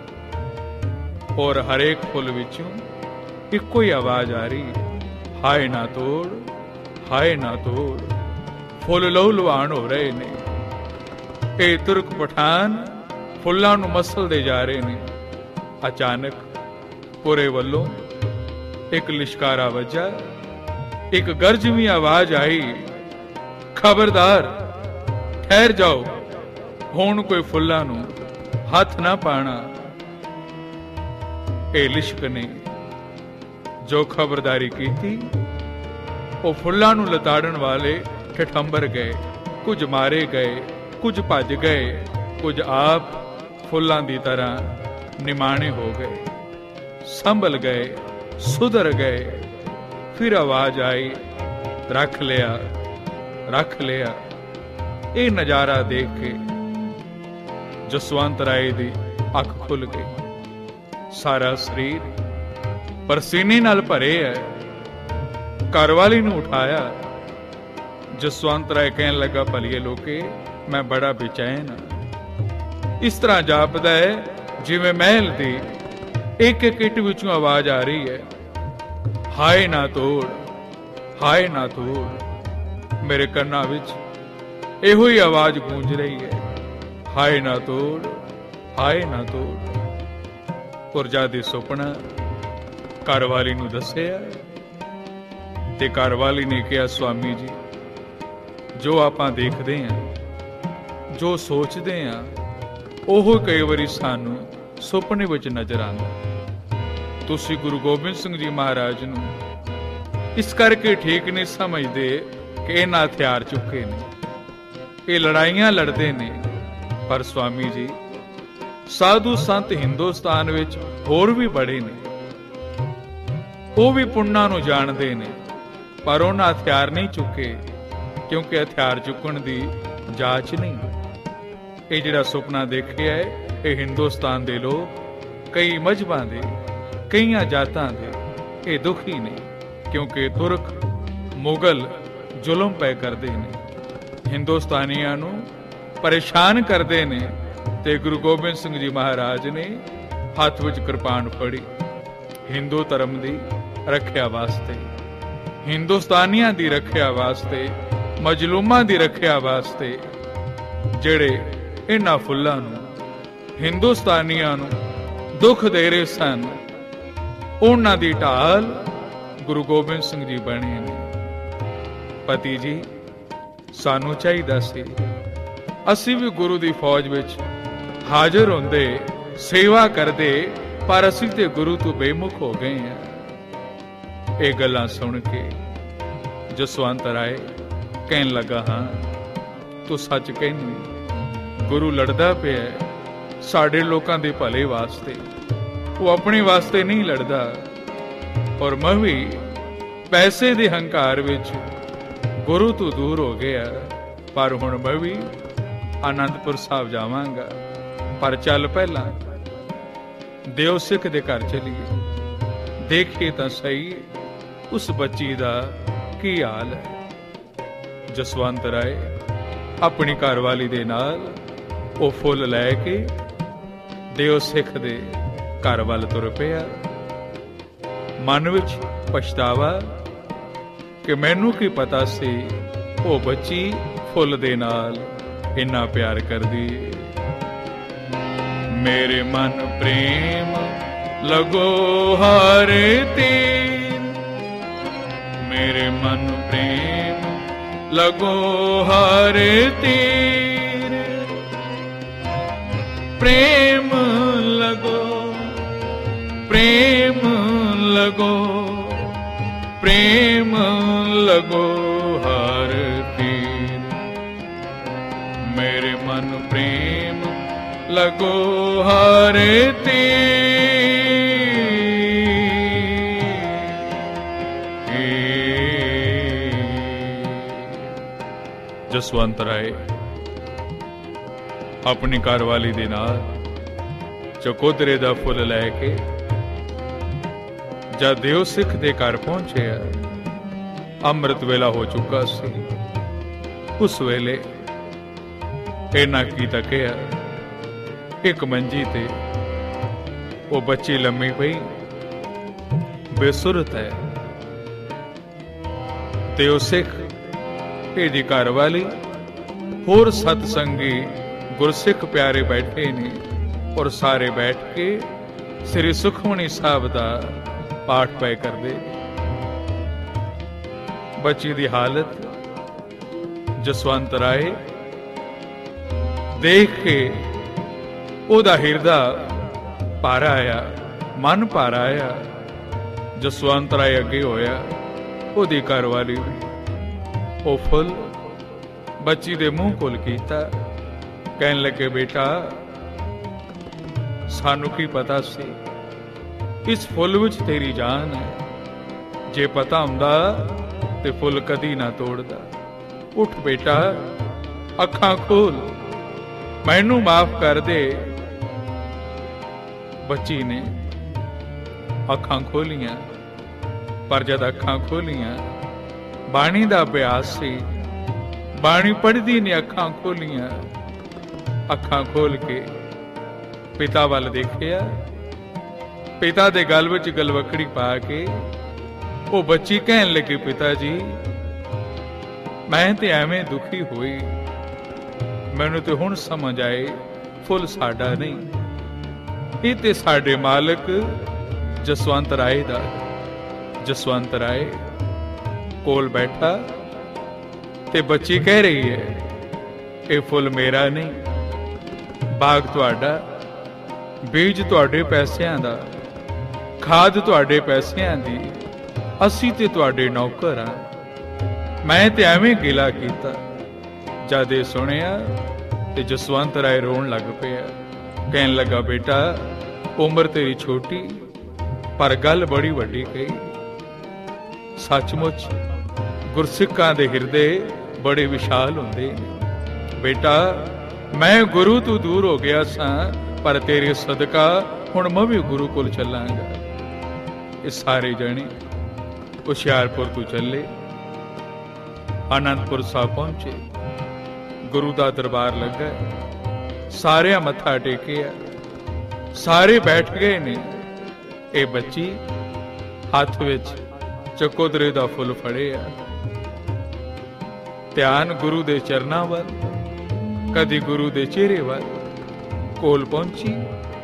ਔਰ ਹਰੇਕ ਫੁੱਲ ਵਿੱਚੋਂ ਇੱਕੋ ਹੀ ਆਵਾਜ਼ ਆ ਰਹੀ, ਹਾਏ ਨਾ ਤੋੜ, ਹਾਏ ਨਾ ਤੋੜ। ਫੁੱਲ ਲਹੂ ਲੁਹਾਨ ਹੋ ਰਹੇ ਨੇ। ਇਹ ਤੁਰਕ ਪਠਾਨ ਫੁੱਲਾਂ ਨੂੰ ਮਸਲਦੇ ਜਾ ਰਹੇ ਨੇ। ਅਚਾਨਕ ਪੂਰੇ ਵੱਲੋਂ ਇੱਕ ਲਿਸ਼ਕਾਰਾ ਵੱਜਾ, ਇੱਕ ਗਰਜਵੀਂ ਆਵਾਜ਼ ਆਈ, ਖਬਰਦਾਰ, ਠਹਿਰ ਜਾਓ, ਹੁਣ ਕੋਈ ਫੁੱਲਾਂ ਨੂੰ ਹੱਥ ਨਾ ਪਾਣਾ। ਇਹ ਲਿਸ਼ਕ ਨੇ ਜੋ ਖਬਰਦਾਰੀ ਕੀਤੀ, ਉਹ ਫੁੱਲਾਂ ਨੂੰ ਲਤਾੜਨ ਵਾਲੇ ਠਠੰਬਰ ਗਏ। ਕੁਝ ਮਾਰੇ ਗਏ, ਕੁਝ ਭੱਜ ਗਏ, ਕੁਝ ਆਪ ਫੁੱਲਾਂ ਦੀ ਤਰ੍ਹਾਂ ਨਿਮਾਣੇ ਹੋ ਗਏ, ਸੰਭਲ ਗਏ, ਸੁਧਰ ਗਏ। ਫਿਰ ਆਵਾਜ਼ ਆਈ, ਰੱਖ ਲਿਆ, ਰੱਖ ਲਿਆ। ਇਹ ਨਜ਼ਾਰਾ ਦੇਖ ਕੇ ਜਸਵੰਤ ਰਾਏ ਦੀ ਅੱਖ ਖੁੱਲ ਗਈ। ਸਾਰਾ ਸਰੀਰ ਪਰਸੀਨੇ ਨਾਲ ਭਰੇ ਹੈ। ਘਰਵਾਲੀ ਨੂੰ ਉਠਾਇਆ। ਜਸਵੰਤ ਰਾਏ ਕਹਿਣ ਲੱਗਾ, ਭਲੀਏ ਲੋਕੇ, ਮੈਂ ਬੜਾ ਬੇਚੈਨ ਹਾਂ। ਇਸ ਤਰ੍ਹਾਂ ਜਾਪਦਾ ਹੈ ਜਿਵੇਂ ਮਹਿਲ ਦੀ ਇੱਕ ਇੱਕ ਇੱਟ ਵਿੱਚੋਂ ਆਵਾਜ਼ ਆ ਰਹੀ ਹੈ, ਹਾਏ ਨਾ ਤੋੜ, ਹਾਏ ਨਾ ਤੋੜ। ਮੇਰੇ ਕੰਨਾਂ ਵਿੱਚ ਇਹੋ ਹੀ ਆਵਾਜ਼ ਗੂੰਜ ਰਹੀ ਹੈ, ਹਾਏ ਨਾ ਤੋੜ, ਹਾਏ ਨਾ ਤੋੜ। ਪੁਰਜਾ ਦੇ ਸੁਪਨਾ ਘਰਵਾਲੀ ਨੂੰ ਦੱਸਿਆ, ਤੇ ਘਰਵਾਲੀ ਨੇ ਕਿਹਾ, ਸਵਾਮੀ ਜੀ, ਜੋ ਆਪਾਂ ਦੇਖਦੇ ਹਾਂ, ਜੋ ਸੋਚਦੇ ਹਾਂ, ਉਹ ਕਈ ਵਾਰੀ ਸਾਨੂੰ ਸੁਪਨੇ ਵਿੱਚ ਨਜ਼ਰ ਆਉਂਦਾ। ਤੁਸੀਂ ਗੁਰੂ ਗੋਬਿੰਦ ਸਿੰਘ ਜੀ ਮਹਾਰਾਜ ਨੂੰ ਇਸ ਕਰਕੇ ਠੀਕ ਨਹੀਂ ਸਮਝਦੇ ਕਿ ਇਹਨਾਂ ਹਥਿਆਰ ਚੁੱਕੇ ਨੇ, ਇਹ ਲੜਾਈਆਂ ਲੜਦੇ ਨੇ। ਪਰ ਸਵਾਮੀ ਜੀ, ਸਾਧੂ ਸੰਤ ਹਿੰਦੁਸਤਾਨ ਵਿੱਚ ਹੋਰ ਵੀ ਬੜੇ ਨੇ, ਉਹ ਵੀ ਪੁੰਨਾਂ ਨੂੰ ਜਾਣਦੇ ਨੇ, ਪਰ ਉਹਨਾਂ ਹਥਿਆਰ ਨਹੀਂ ਚੁੱਕੇ, ਕਿਉਂਕਿ ਹਥਿਆਰ ਚੁੱਕਣ ਦੀ ਜਾਂਚ ਨਹੀਂ। ਇਹ ਜਿਹੜਾ ਸੁਪਨਾ ਦੇਖਿਆ ਹੈ, ਇਹ ਹਿੰਦੁਸਤਾਨ ਦੇ ਲੋਕ ਕਈ ਮਜ਼ਹਬਾਂ ਦੇ, ਕਈਆਂ ਜਾਤਾਂ ਦੇ ਇਹ ਦੁਖੀ ਨੇ, ਕਿਉਂਕਿ ਤੁਰਕ ਮੁਗਲ ਜ਼ੁਲਮ ਪੈ ਕਰਦੇ ਨੇ, ਹਿੰਦੁਸਤਾਨੀਆਂ ਨੂੰ ਪਰੇਸ਼ਾਨ ਕਰਦੇ ਨੇ। ਤੇ ਗੁਰੂ ਗੋਬਿੰਦ ਸਿੰਘ ਜੀ ਮਹਾਰਾਜ ਨੇ ਹੱਥ ਵਿੱਚ ਕਿਰਪਾਨ ਫੜੀ, ਹਿੰਦੂ ਧਰਮ ਦੀ ਰੱਖਿਆ ਵਾਸਤੇ, ਹਿੰਦੁਸਤਾਨੀਆਂ ਦੀ ਰੱਖਿਆ ਵਾਸਤੇ, ਮਜਲੂਮਾਂ ਦੀ ਰੱਖਿਆ ਵਾਸਤੇ। ਜਿਹੜੇ ਇਹਨਾਂ ਫੁੱਲਾਂ ਨੂੰ, ਹਿੰਦੁਸਤਾਨੀਆਂ ਨੂੰ ਦੁੱਖ ਦੇ ਰਹੇ ਸਨ, ਉਹਨਾਂ ਦੀ ਢਾਲ ਗੁਰੂ ਗੋਬਿੰਦ ਸਿੰਘ ਜੀ ਬਣੇ ਨੇ। ਪਤੀ ਜੀ, ਸਾਨੂੰ ਚਾਹੀਦਾ ਸੀ ਅਸੀਂ ਵੀ ਗੁਰੂ ਦੀ ਫੌਜ ਵਿੱਚ ਹਾਜ਼ਰ ਹੁੰਦੇ, ਸੇਵਾ ਕਰਦੇ, ਪਰ ਅਸੀਂ ਤੇ ਗੁਰੂ ਤੋਂ ਬੇਮੁਖ ਹੋ ਗਏ ਹਾਂ। ਇਹ ਗੱਲਾਂ ਸੁਣ ਕੇ ਜਸਵੰਤ ਰਾਏ ਕਹਿਣ ਲੱਗਾ, ਹਾਂ ਤੂੰ ਸੱਚ ਕਹਿੰਦੀ, ਗੁਰੂ ਲੜਦਾ ਪਿਆ ਸਾਡੇ ਲੋਕਾਂ ਦੇ ਭਲੇ ਵਾਸਤੇ, ਉਹ ਆਪਣੇ ਵਾਸਤੇ ਨਹੀਂ ਲੜਦਾ। ਔਰ ਮੈਂ ਵੀ ਪੈਸੇ ਦੇ ਹੰਕਾਰ ਵਿੱਚ ਗੁਰੂ ਤੋਂ ਦੂਰ ਹੋ ਗਿਆ, ਪਰ ਹੁਣ ਮੈਂ ਵੀ ਆਨੰਦਪੁਰ ਸਾਹਿਬ ਜਾਵਾਂਗਾ। ਪਰ ਚੱਲ ਪਹਿਲਾਂ ਦਿਓ ਸਿੱਖ ਦੇ ਘਰ ਚਲੀਏ, ਦੇਖੀਏ ਤਾਂ ਸਹੀ ਉਸ ਬੱਚੀ ਦਾ ਕੀ ਹਾਲ ਹੈ। ਜਸਵੰਤ ਰਾਏ ਆਪਣੀ ਘਰਵਾਲੀ ਦੇ ਨਾਲ ਉਹ ਫੁੱਲ ਲੈ ਕੇ ਦਿਓ ਸਿੱਖ ਦੇ ਘਰ ਵੱਲ ਤੁਰ ਪਿਆ। ਮਨ ਵਿੱਚ ਪਛਤਾਵਾ ਕਿ ਮੈਨੂੰ ਕੀ ਪਤਾ ਸੀ ਉਹ ਬੱਚੀ ਫੁੱਲ ਦੇ ਨਾਲ ਇੰਨਾ ਪਿਆਰ ਕਰਦੀ। ਮੇਰੇ ਮਨ ਪ੍ਰੇਮ ਲਗੋ ਹਰ ਤੀਰ, ਮੇਰੇ ਮਨ ਪ੍ਰੇਮ ਲਗੋ ਹਰ ਤੀਰ, ਪ੍ਰੇਮ ਲਗੋ, ਪ੍ਰੇਮ ਲਗੋ, ਪ੍ਰੇਮ ਲਗੋ ਹਰ ਤੀਰ, ਮੇਰੇ ਮਨ ਪ੍ਰੇਮ ਲਗੋ ਹਰ ਤੀਰ। ਜਸਵੰਤ ਰਾਏ ਆਪਣੀ ਘਰਵਾਲੀ ਦੇ ਨਾਲ ਚਕੋਦਰੇ ਦਾ ਫੁੱਲ ਲੈ ਕੇ ਜਦ ਦਿਓ ਸਿੱਖ ਦੇ ਘਰ ਪਹੁੰਚਿਆ, ਅੰਮ੍ਰਿਤ ਵੇਲਾ ਹੋ ਚੁੱਕਾ ਸੀ। ਉਸ ਵੇਲੇ ਇਹਨਾਂ ਕੀ ਤੱਕਿਆ, ਇੱਕ ਮੰਜੀ ਤੇ ਉਹ ਬੱਚੀ ਲੰਮੀ ਪਈ ਬੇਸੁਰਤ ਹੈ, ਤੇ ਉਹ ਸਿੱਖ ਇਹਦੀ ਘਰਵਾਲੀ ਹੋਰ ਸਤਸੰਗੀ ਗੁਰਸਿੱਖ ਪਿਆਰੇ ਬੈਠੇ ਨੇ, ਔਰ ਸਾਰੇ ਬੈਠ ਕੇ ਸ੍ਰੀ ਸੁਖਮਨੀ ਸਾਹਿਬ ਦਾ ਪਾਠ ਪਏ ਕਰਦੇ। ਬੱਚੀ ਦੀ ਹਾਲਤ ਜਸਵੰਤ ਰਾਏ ਦੇਖ ਕੇ ਉਹਦਾ ਹਿਰਦਾ ਭਰ ਆਇਆ, ਮਨ ਭਰ ਆਇਆ। ਜਸਵੰਤ ਰਾਏ ਅੱਗੇ ਹੋਇਆ, ਉਹਦੀ ਘਰਵਾਲੀ ਉਹ ਫੁੱਲ ਬੱਚੀ ਦੇ ਮੂੰਹ ਕੋਲ ਕੀਤਾ, ਕਹਿਣ ਲੱਗੇ, ਬੇਟਾ ਸਾਨੂੰ ਕੀ ਪਤਾ ਸੀ ਇਸ ਫੁੱਲ ਵਿੱਚ ਤੇਰੀ ਜਾਨ ਹੈ, ਜੇ ਪਤਾ ਹੁੰਦਾ ਤੇ ਫੁੱਲ ਕਦੀ ਨਾ ਤੋੜਦਾ। ਉੱਠ ਬੇਟਾ, ਅੱਖਾਂ ਖੋਲ, ਮੈਨੂੰ ਮਾਫ ਕਰ ਦੇ। ਬੱਚੀ ਨੇ ਅੱਖਾਂ ਖੋਲੀਆਂ, ਪਰ ਜਦ ਅੱਖਾਂ ਖੋਲੀਆਂ, ਬਾਣੀ ਦਾ ਅਭਿਆਸ ਸੀ, ਬਾਣੀ ਪੜ੍ਹਦੀ ਨੇ ਅੱਖਾਂ ਖੋਲੀਆਂ। ਅੱਖਾਂ ਖੋਲ ਕੇ ਪਿਤਾ ਵੱਲ ਦੇਖਿਆ, ਪਿਤਾ ਦੇ ਗਲ ਵਿੱਚ ਗਲਵਕੜੀ ਪਾ ਕੇ ਉਹ ਬੱਚੀ ਕਹਿਣ ਲੱਗੀ, ਪਿਤਾ ਜੀ ਮੈਂ ਤੇ ਐਵੇਂ ਦੁਖੀ ਹੋਈ, ਮੈਨੂੰ ਤੇ ਹੁਣ ਸਮਝ ਆਏ ਫੁੱਲ ਸਾਡਾ ਨਹੀਂ, ਇਹ ਤੇ ਸਾਡੇ ਮਾਲਕ ਜਸਵੰਤ ਰਾਏ ਦਾ। ਜਸਵੰਤ ਰਾਏ ਕੋਲ ਬੈਠਾ ਤੇ ਬੱਚੀ ਕਹਿ ਰਹੀ ਹੈ, ਇਹ ਫੁੱਲ ਮੇਰਾ ਨਹੀਂ, ਬਾਗ ਤੁਹਾਡਾ, ਬੀਜ ਤੁਹਾਡੇ ਪੈਸਿਆਂ ਦਾ, ਖਾਦ ਤੁਹਾਡੇ ਪੈਸਿਆਂ ਦੀ, ਅਸੀਂ ਤੇ ਤੁਹਾਡੇ ਨੌਕਰ ਆ। ਮੈਂ ਤੇ ਐਵੇਂ ਗਿਲਾ ਕੀਤਾ। ਜਦ ਇਹ ਸੁਣਿਆ ਤੇ ਜਸਵੰਤ ਰਾਏ ਰੋਣ ਲੱਗ ਪਿਆ। ਕਹਿਣ ਲੱਗਾ, ਬੇਟਾ ਉਮਰ ਤੇਰੀ ਛੋਟੀ ਪਰ ਗੱਲ ਬੜੀ ਵੱਡੀ ਕਹੀ। ਸੱਚਮੁੱਚ ਗੁਰਸਿੱਖਾਂ ਦੇ ਹਿਰਦੇ ਬੜੇ ਵਿਸ਼ਾਲ ਹੁੰਦੇ ਨੇ। ਬੇਟਾ ਮੈਂ ਗੁਰੂ ਤੋਂ ਦੂਰ ਹੋ ਗਿਆ ਸਾਂ, ਪਰ ਤੇਰੇ ਸਦਕਾ ਹੁਣ ਮੈਂ ਵੀ ਗੁਰੂ ਕੋਲ ਚੱਲਾਂਗਾ। ਇਹ ਸਾਰੇ ਜਣੇ ਹੁਸ਼ਿਆਰਪੁਰ ਤੋਂ ਚੱਲੇ, ਆਨੰਦਪੁਰ ਸਾਹਿਬ ਪਹੁੰਚੇ। ਗੁਰੂ ਦਾ ਦਰਬਾਰ ਲੱਗਾ, ਸਾਰਿਆਂ ਮੱਥਾ ਟੇਕਿਆ, ਸਾਰੇ ਬੈਠ ਗਏ ਨੇ। ਇਹ ਬੱਚੀ ਹੱਥ ਵਿੱਚ ਚਕੋਦਰੇ ਦਾ ਫੁੱਲ ਫੜਿਆ, ਧਿਆਨ ਗੁਰੂ ਦੇ ਚਰਨਾਂ ਵੱਲ, ਕਦੀ ਗੁਰੂ ਦੇ ਚਿਹਰੇ ਵੱਲ। ਕੋਲ ਪਹੁੰਚੀ,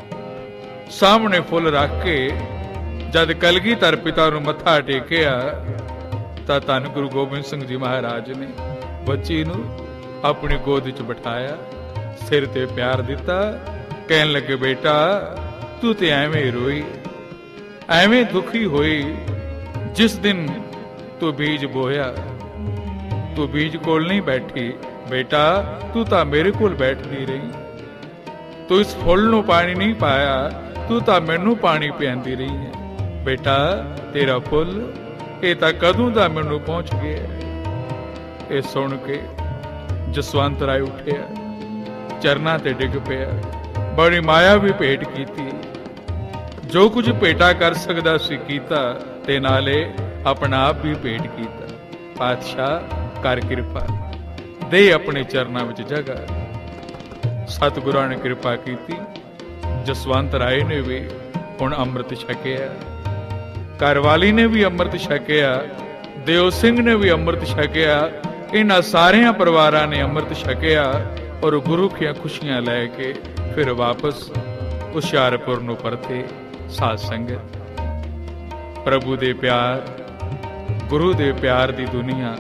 ਸਾਹਮਣੇ ਫੁੱਲ ਰੱਖ ਕੇ ਜਦ ਕਲਗੀਧਰ ਪਿਤਾ ਨੂੰ ਮੱਥਾ ਟੇਕਿਆ ਤਾਂ ਧੰਨ ਗੁਰੂ ਗੋਬਿੰਦ ਸਿੰਘ ਜੀ ਮਹਾਰਾਜ ਨੇ ਬੱਚੀ ਨੂੰ ਆਪਣੀ ਗੋਦ ਵਿੱਚ ਬਿਠਾਇਆ, ਸਿਰ ਤੇ ਪਿਆਰ ਦਿੱਤਾ। ਕਹਿਣ ਲੱਗੇ, ਬੇਟਾ ਤੂੰ ਤੇ ਐਵੇਂ ਰੋਈ, ਐਵੇਂ ਦੁਖੀ ਹੋਈ ਜਿਸ ਦਿਨ ਤੂੰ ਬੀਜ ਬੋਇਆ। ਤੂੰ ਬੀਜ ਕੋਲ ਨਹੀਂ ਬੈਠੀ ਬੇਟਾ, ਤੂੰ ਤਾਂ ਮੇਰੇ ਕੋਲ ਬੈਠਦੀ ਰਹੀ। ਤੂੰ ਇਸ ਫੁੱਲ ਨੂੰ ਪਾਣੀ ਨਹੀਂ ਪਾਇਆ, ਤੂੰ ਤਾਂ ਮੈਨੂੰ ਪਾਣੀ ਪਿਆਂਦੀ ਰਹੀ ਹੈ। ਬੇਟਾ ਤੇਰਾ ਫੁੱਲ ਇਹ ਤਾਂ ਕਦੋਂ ਦਾ ਮੈਨੂੰ ਪਹੁੰਚ ਗਿਆ। ਇਹ ਸੁਣ ਕੇ ਜਸਵੰਤ ਰਾਏ ਉੱਠਿਆ, ਚਰਨਾਂ ਤੇ ਡਿੱਗ ਪਿਆ, ਬੜੀ ਮਾਇਆ ਵੀ ਭੇਟ ਕੀਤੀ। ਜੋ ਕੁਝ ਭੇਟਾ ਕਰ ਸਕਦਾ ਸੀ ਕੀਤਾ, ਤੇ ਨਾਲੇ ਆਪਣਾ ਆਪ ਵੀ ਭੇਟ ਕੀਤਾ। ਪਾਤਸ਼ਾਹ ਕਰ ਕਿਰਪਾ, ਦੇ ਆਪਣੇ ਚਰਨਾਂ ਵਿੱਚ ਜਗ੍ਹਾ। ਸਤਿਗੁਰਾਂ ਨੇ ਕਿਰਪਾ ਕੀਤੀ। ਜਸਵੰਤ ਰਾਏ ਨੇ ਵੀ ਹੁਣ ਅੰਮ੍ਰਿਤ ਛਕਿਆ, ਘਰਵਾਲੀ ਨੇ ਵੀ ਅੰਮ੍ਰਿਤ ਛਕਿਆ, ਦਿਓ ਸਿੰਘ ਨੇ ਵੀ ਅੰਮ੍ਰਿਤ ਛਕਿਆ। ਇਹਨਾਂ ਸਾਰਿਆਂ ਪਰਿਵਾਰਾਂ ਨੇ ਅੰਮ੍ਰਿਤ ਛਕਿਆ ਔਰ ਗੁਰੂ ਦੀਆਂ ਖੁਸ਼ੀਆਂ ਲੈ ਕੇ ਫਿਰ ਵਾਪਸ ਹੁਸ਼ਿਆਰਪੁਰ ਨੂੰ ਪਰਤੇ। ਸਾਧ ਸੰਗਤ, ਪ੍ਰਭੂ ਦੇ ਪਿਆਰ, ਗੁਰੂ ਦੇ ਪਿਆਰ ਦੀ ਦੁਨੀਆ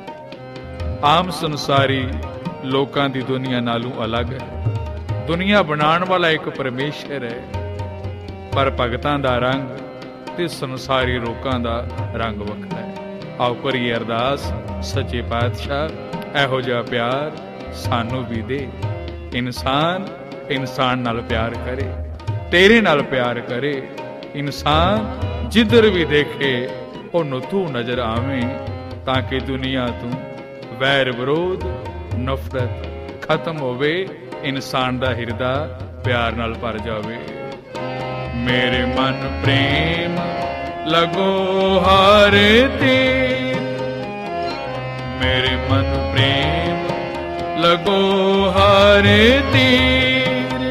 ਆਮ ਸੰਸਾਰੀ ਲੋਕਾਂ ਦੀ ਦੁਨੀਆ ਨਾਲੋਂ ਅਲੱਗ ਹੈ। ਦੁਨੀਆ ਬਣਾਉਣ ਵਾਲਾ ਇੱਕ ਪਰਮੇਸ਼ਰ ਹੈ, ਪਰ ਭਗਤਾਂ ਦਾ ਰੰਗ ਤੇ ਸੰਸਾਰੀ ਲੋਕਾਂ ਦਾ ਰੰਗ ਵੱਖਰਾ ਹੈ। ਆਓ ਕਰੀਏ ਅਰਦਾਸ, ਸੱਚੇ ਪਾਤਸ਼ਾਹ ਇਹੋ ਜਿਹਾ ਪਿਆਰ ਸਾਨੂੰ ਵੀ ਦੇ। ਇਨਸਾਨ ਇਨਸਾਨ ਨਾਲ ਪਿਆਰ ਕਰੇ, ਤੇਰੇ ਨਾਲ ਪਿਆਰ ਕਰੇ। ਇਨਸਾਨ ਜਿੱਧਰ ਵੀ ਦੇਖੇ ਉਹਨੂੰ ਤੂੰ ਨਜ਼ਰ ਆਵੇਂ, ਤਾਂ ਕਿ ਦੁਨੀਆ ਤੋਂ ਵੈਰ ਵਿਰੋਧ ਨਫ਼ਰਤ ਖਤਮ ਹੋਵੇ, ਇਨਸਾਨ ਦਾ ਹਿਰਦਾ ਪਿਆਰ ਨਾਲ ਭਰ ਜਾਵੇ। ਮੇਰੇ ਮਨ ਪ੍ਰੇਮ ਲਗੋ ਹਰ ਤੀਰ, ਮੇਰੇ ਮਨ ਪ੍ਰੇਮ ਲਗੋ ਹਰ ਤੀਰ,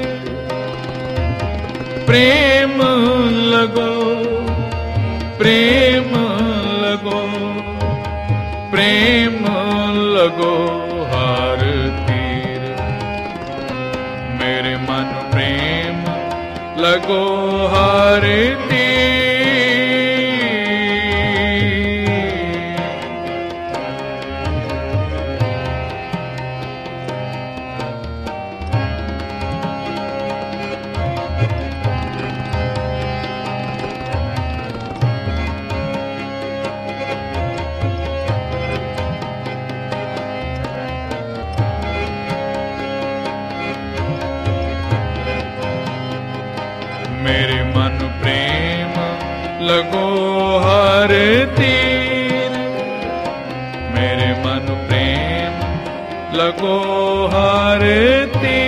ਪ੍ਰੇਮ ਲਗੋ, ਪ੍ਰੇਮ ਲਗੋ, ਪ੍ਰੇਮ ਲਗੋ ਹਰ ਤੀਰ। ਮੇਰੇ ਮਨ ਪ੍ਰੇਮ ਲਗੋ ਹਰ ਤੀਰ। ਮੇਰੇ ਮਨ ਪ੍ਰੇਮ ਲਗੋ ਹਰ ਤੀਰ, ਮੇਰੇ ਮਨ ਪ੍ਰੇਮ ਲਗੋ ਹਰ ਤੀਰ।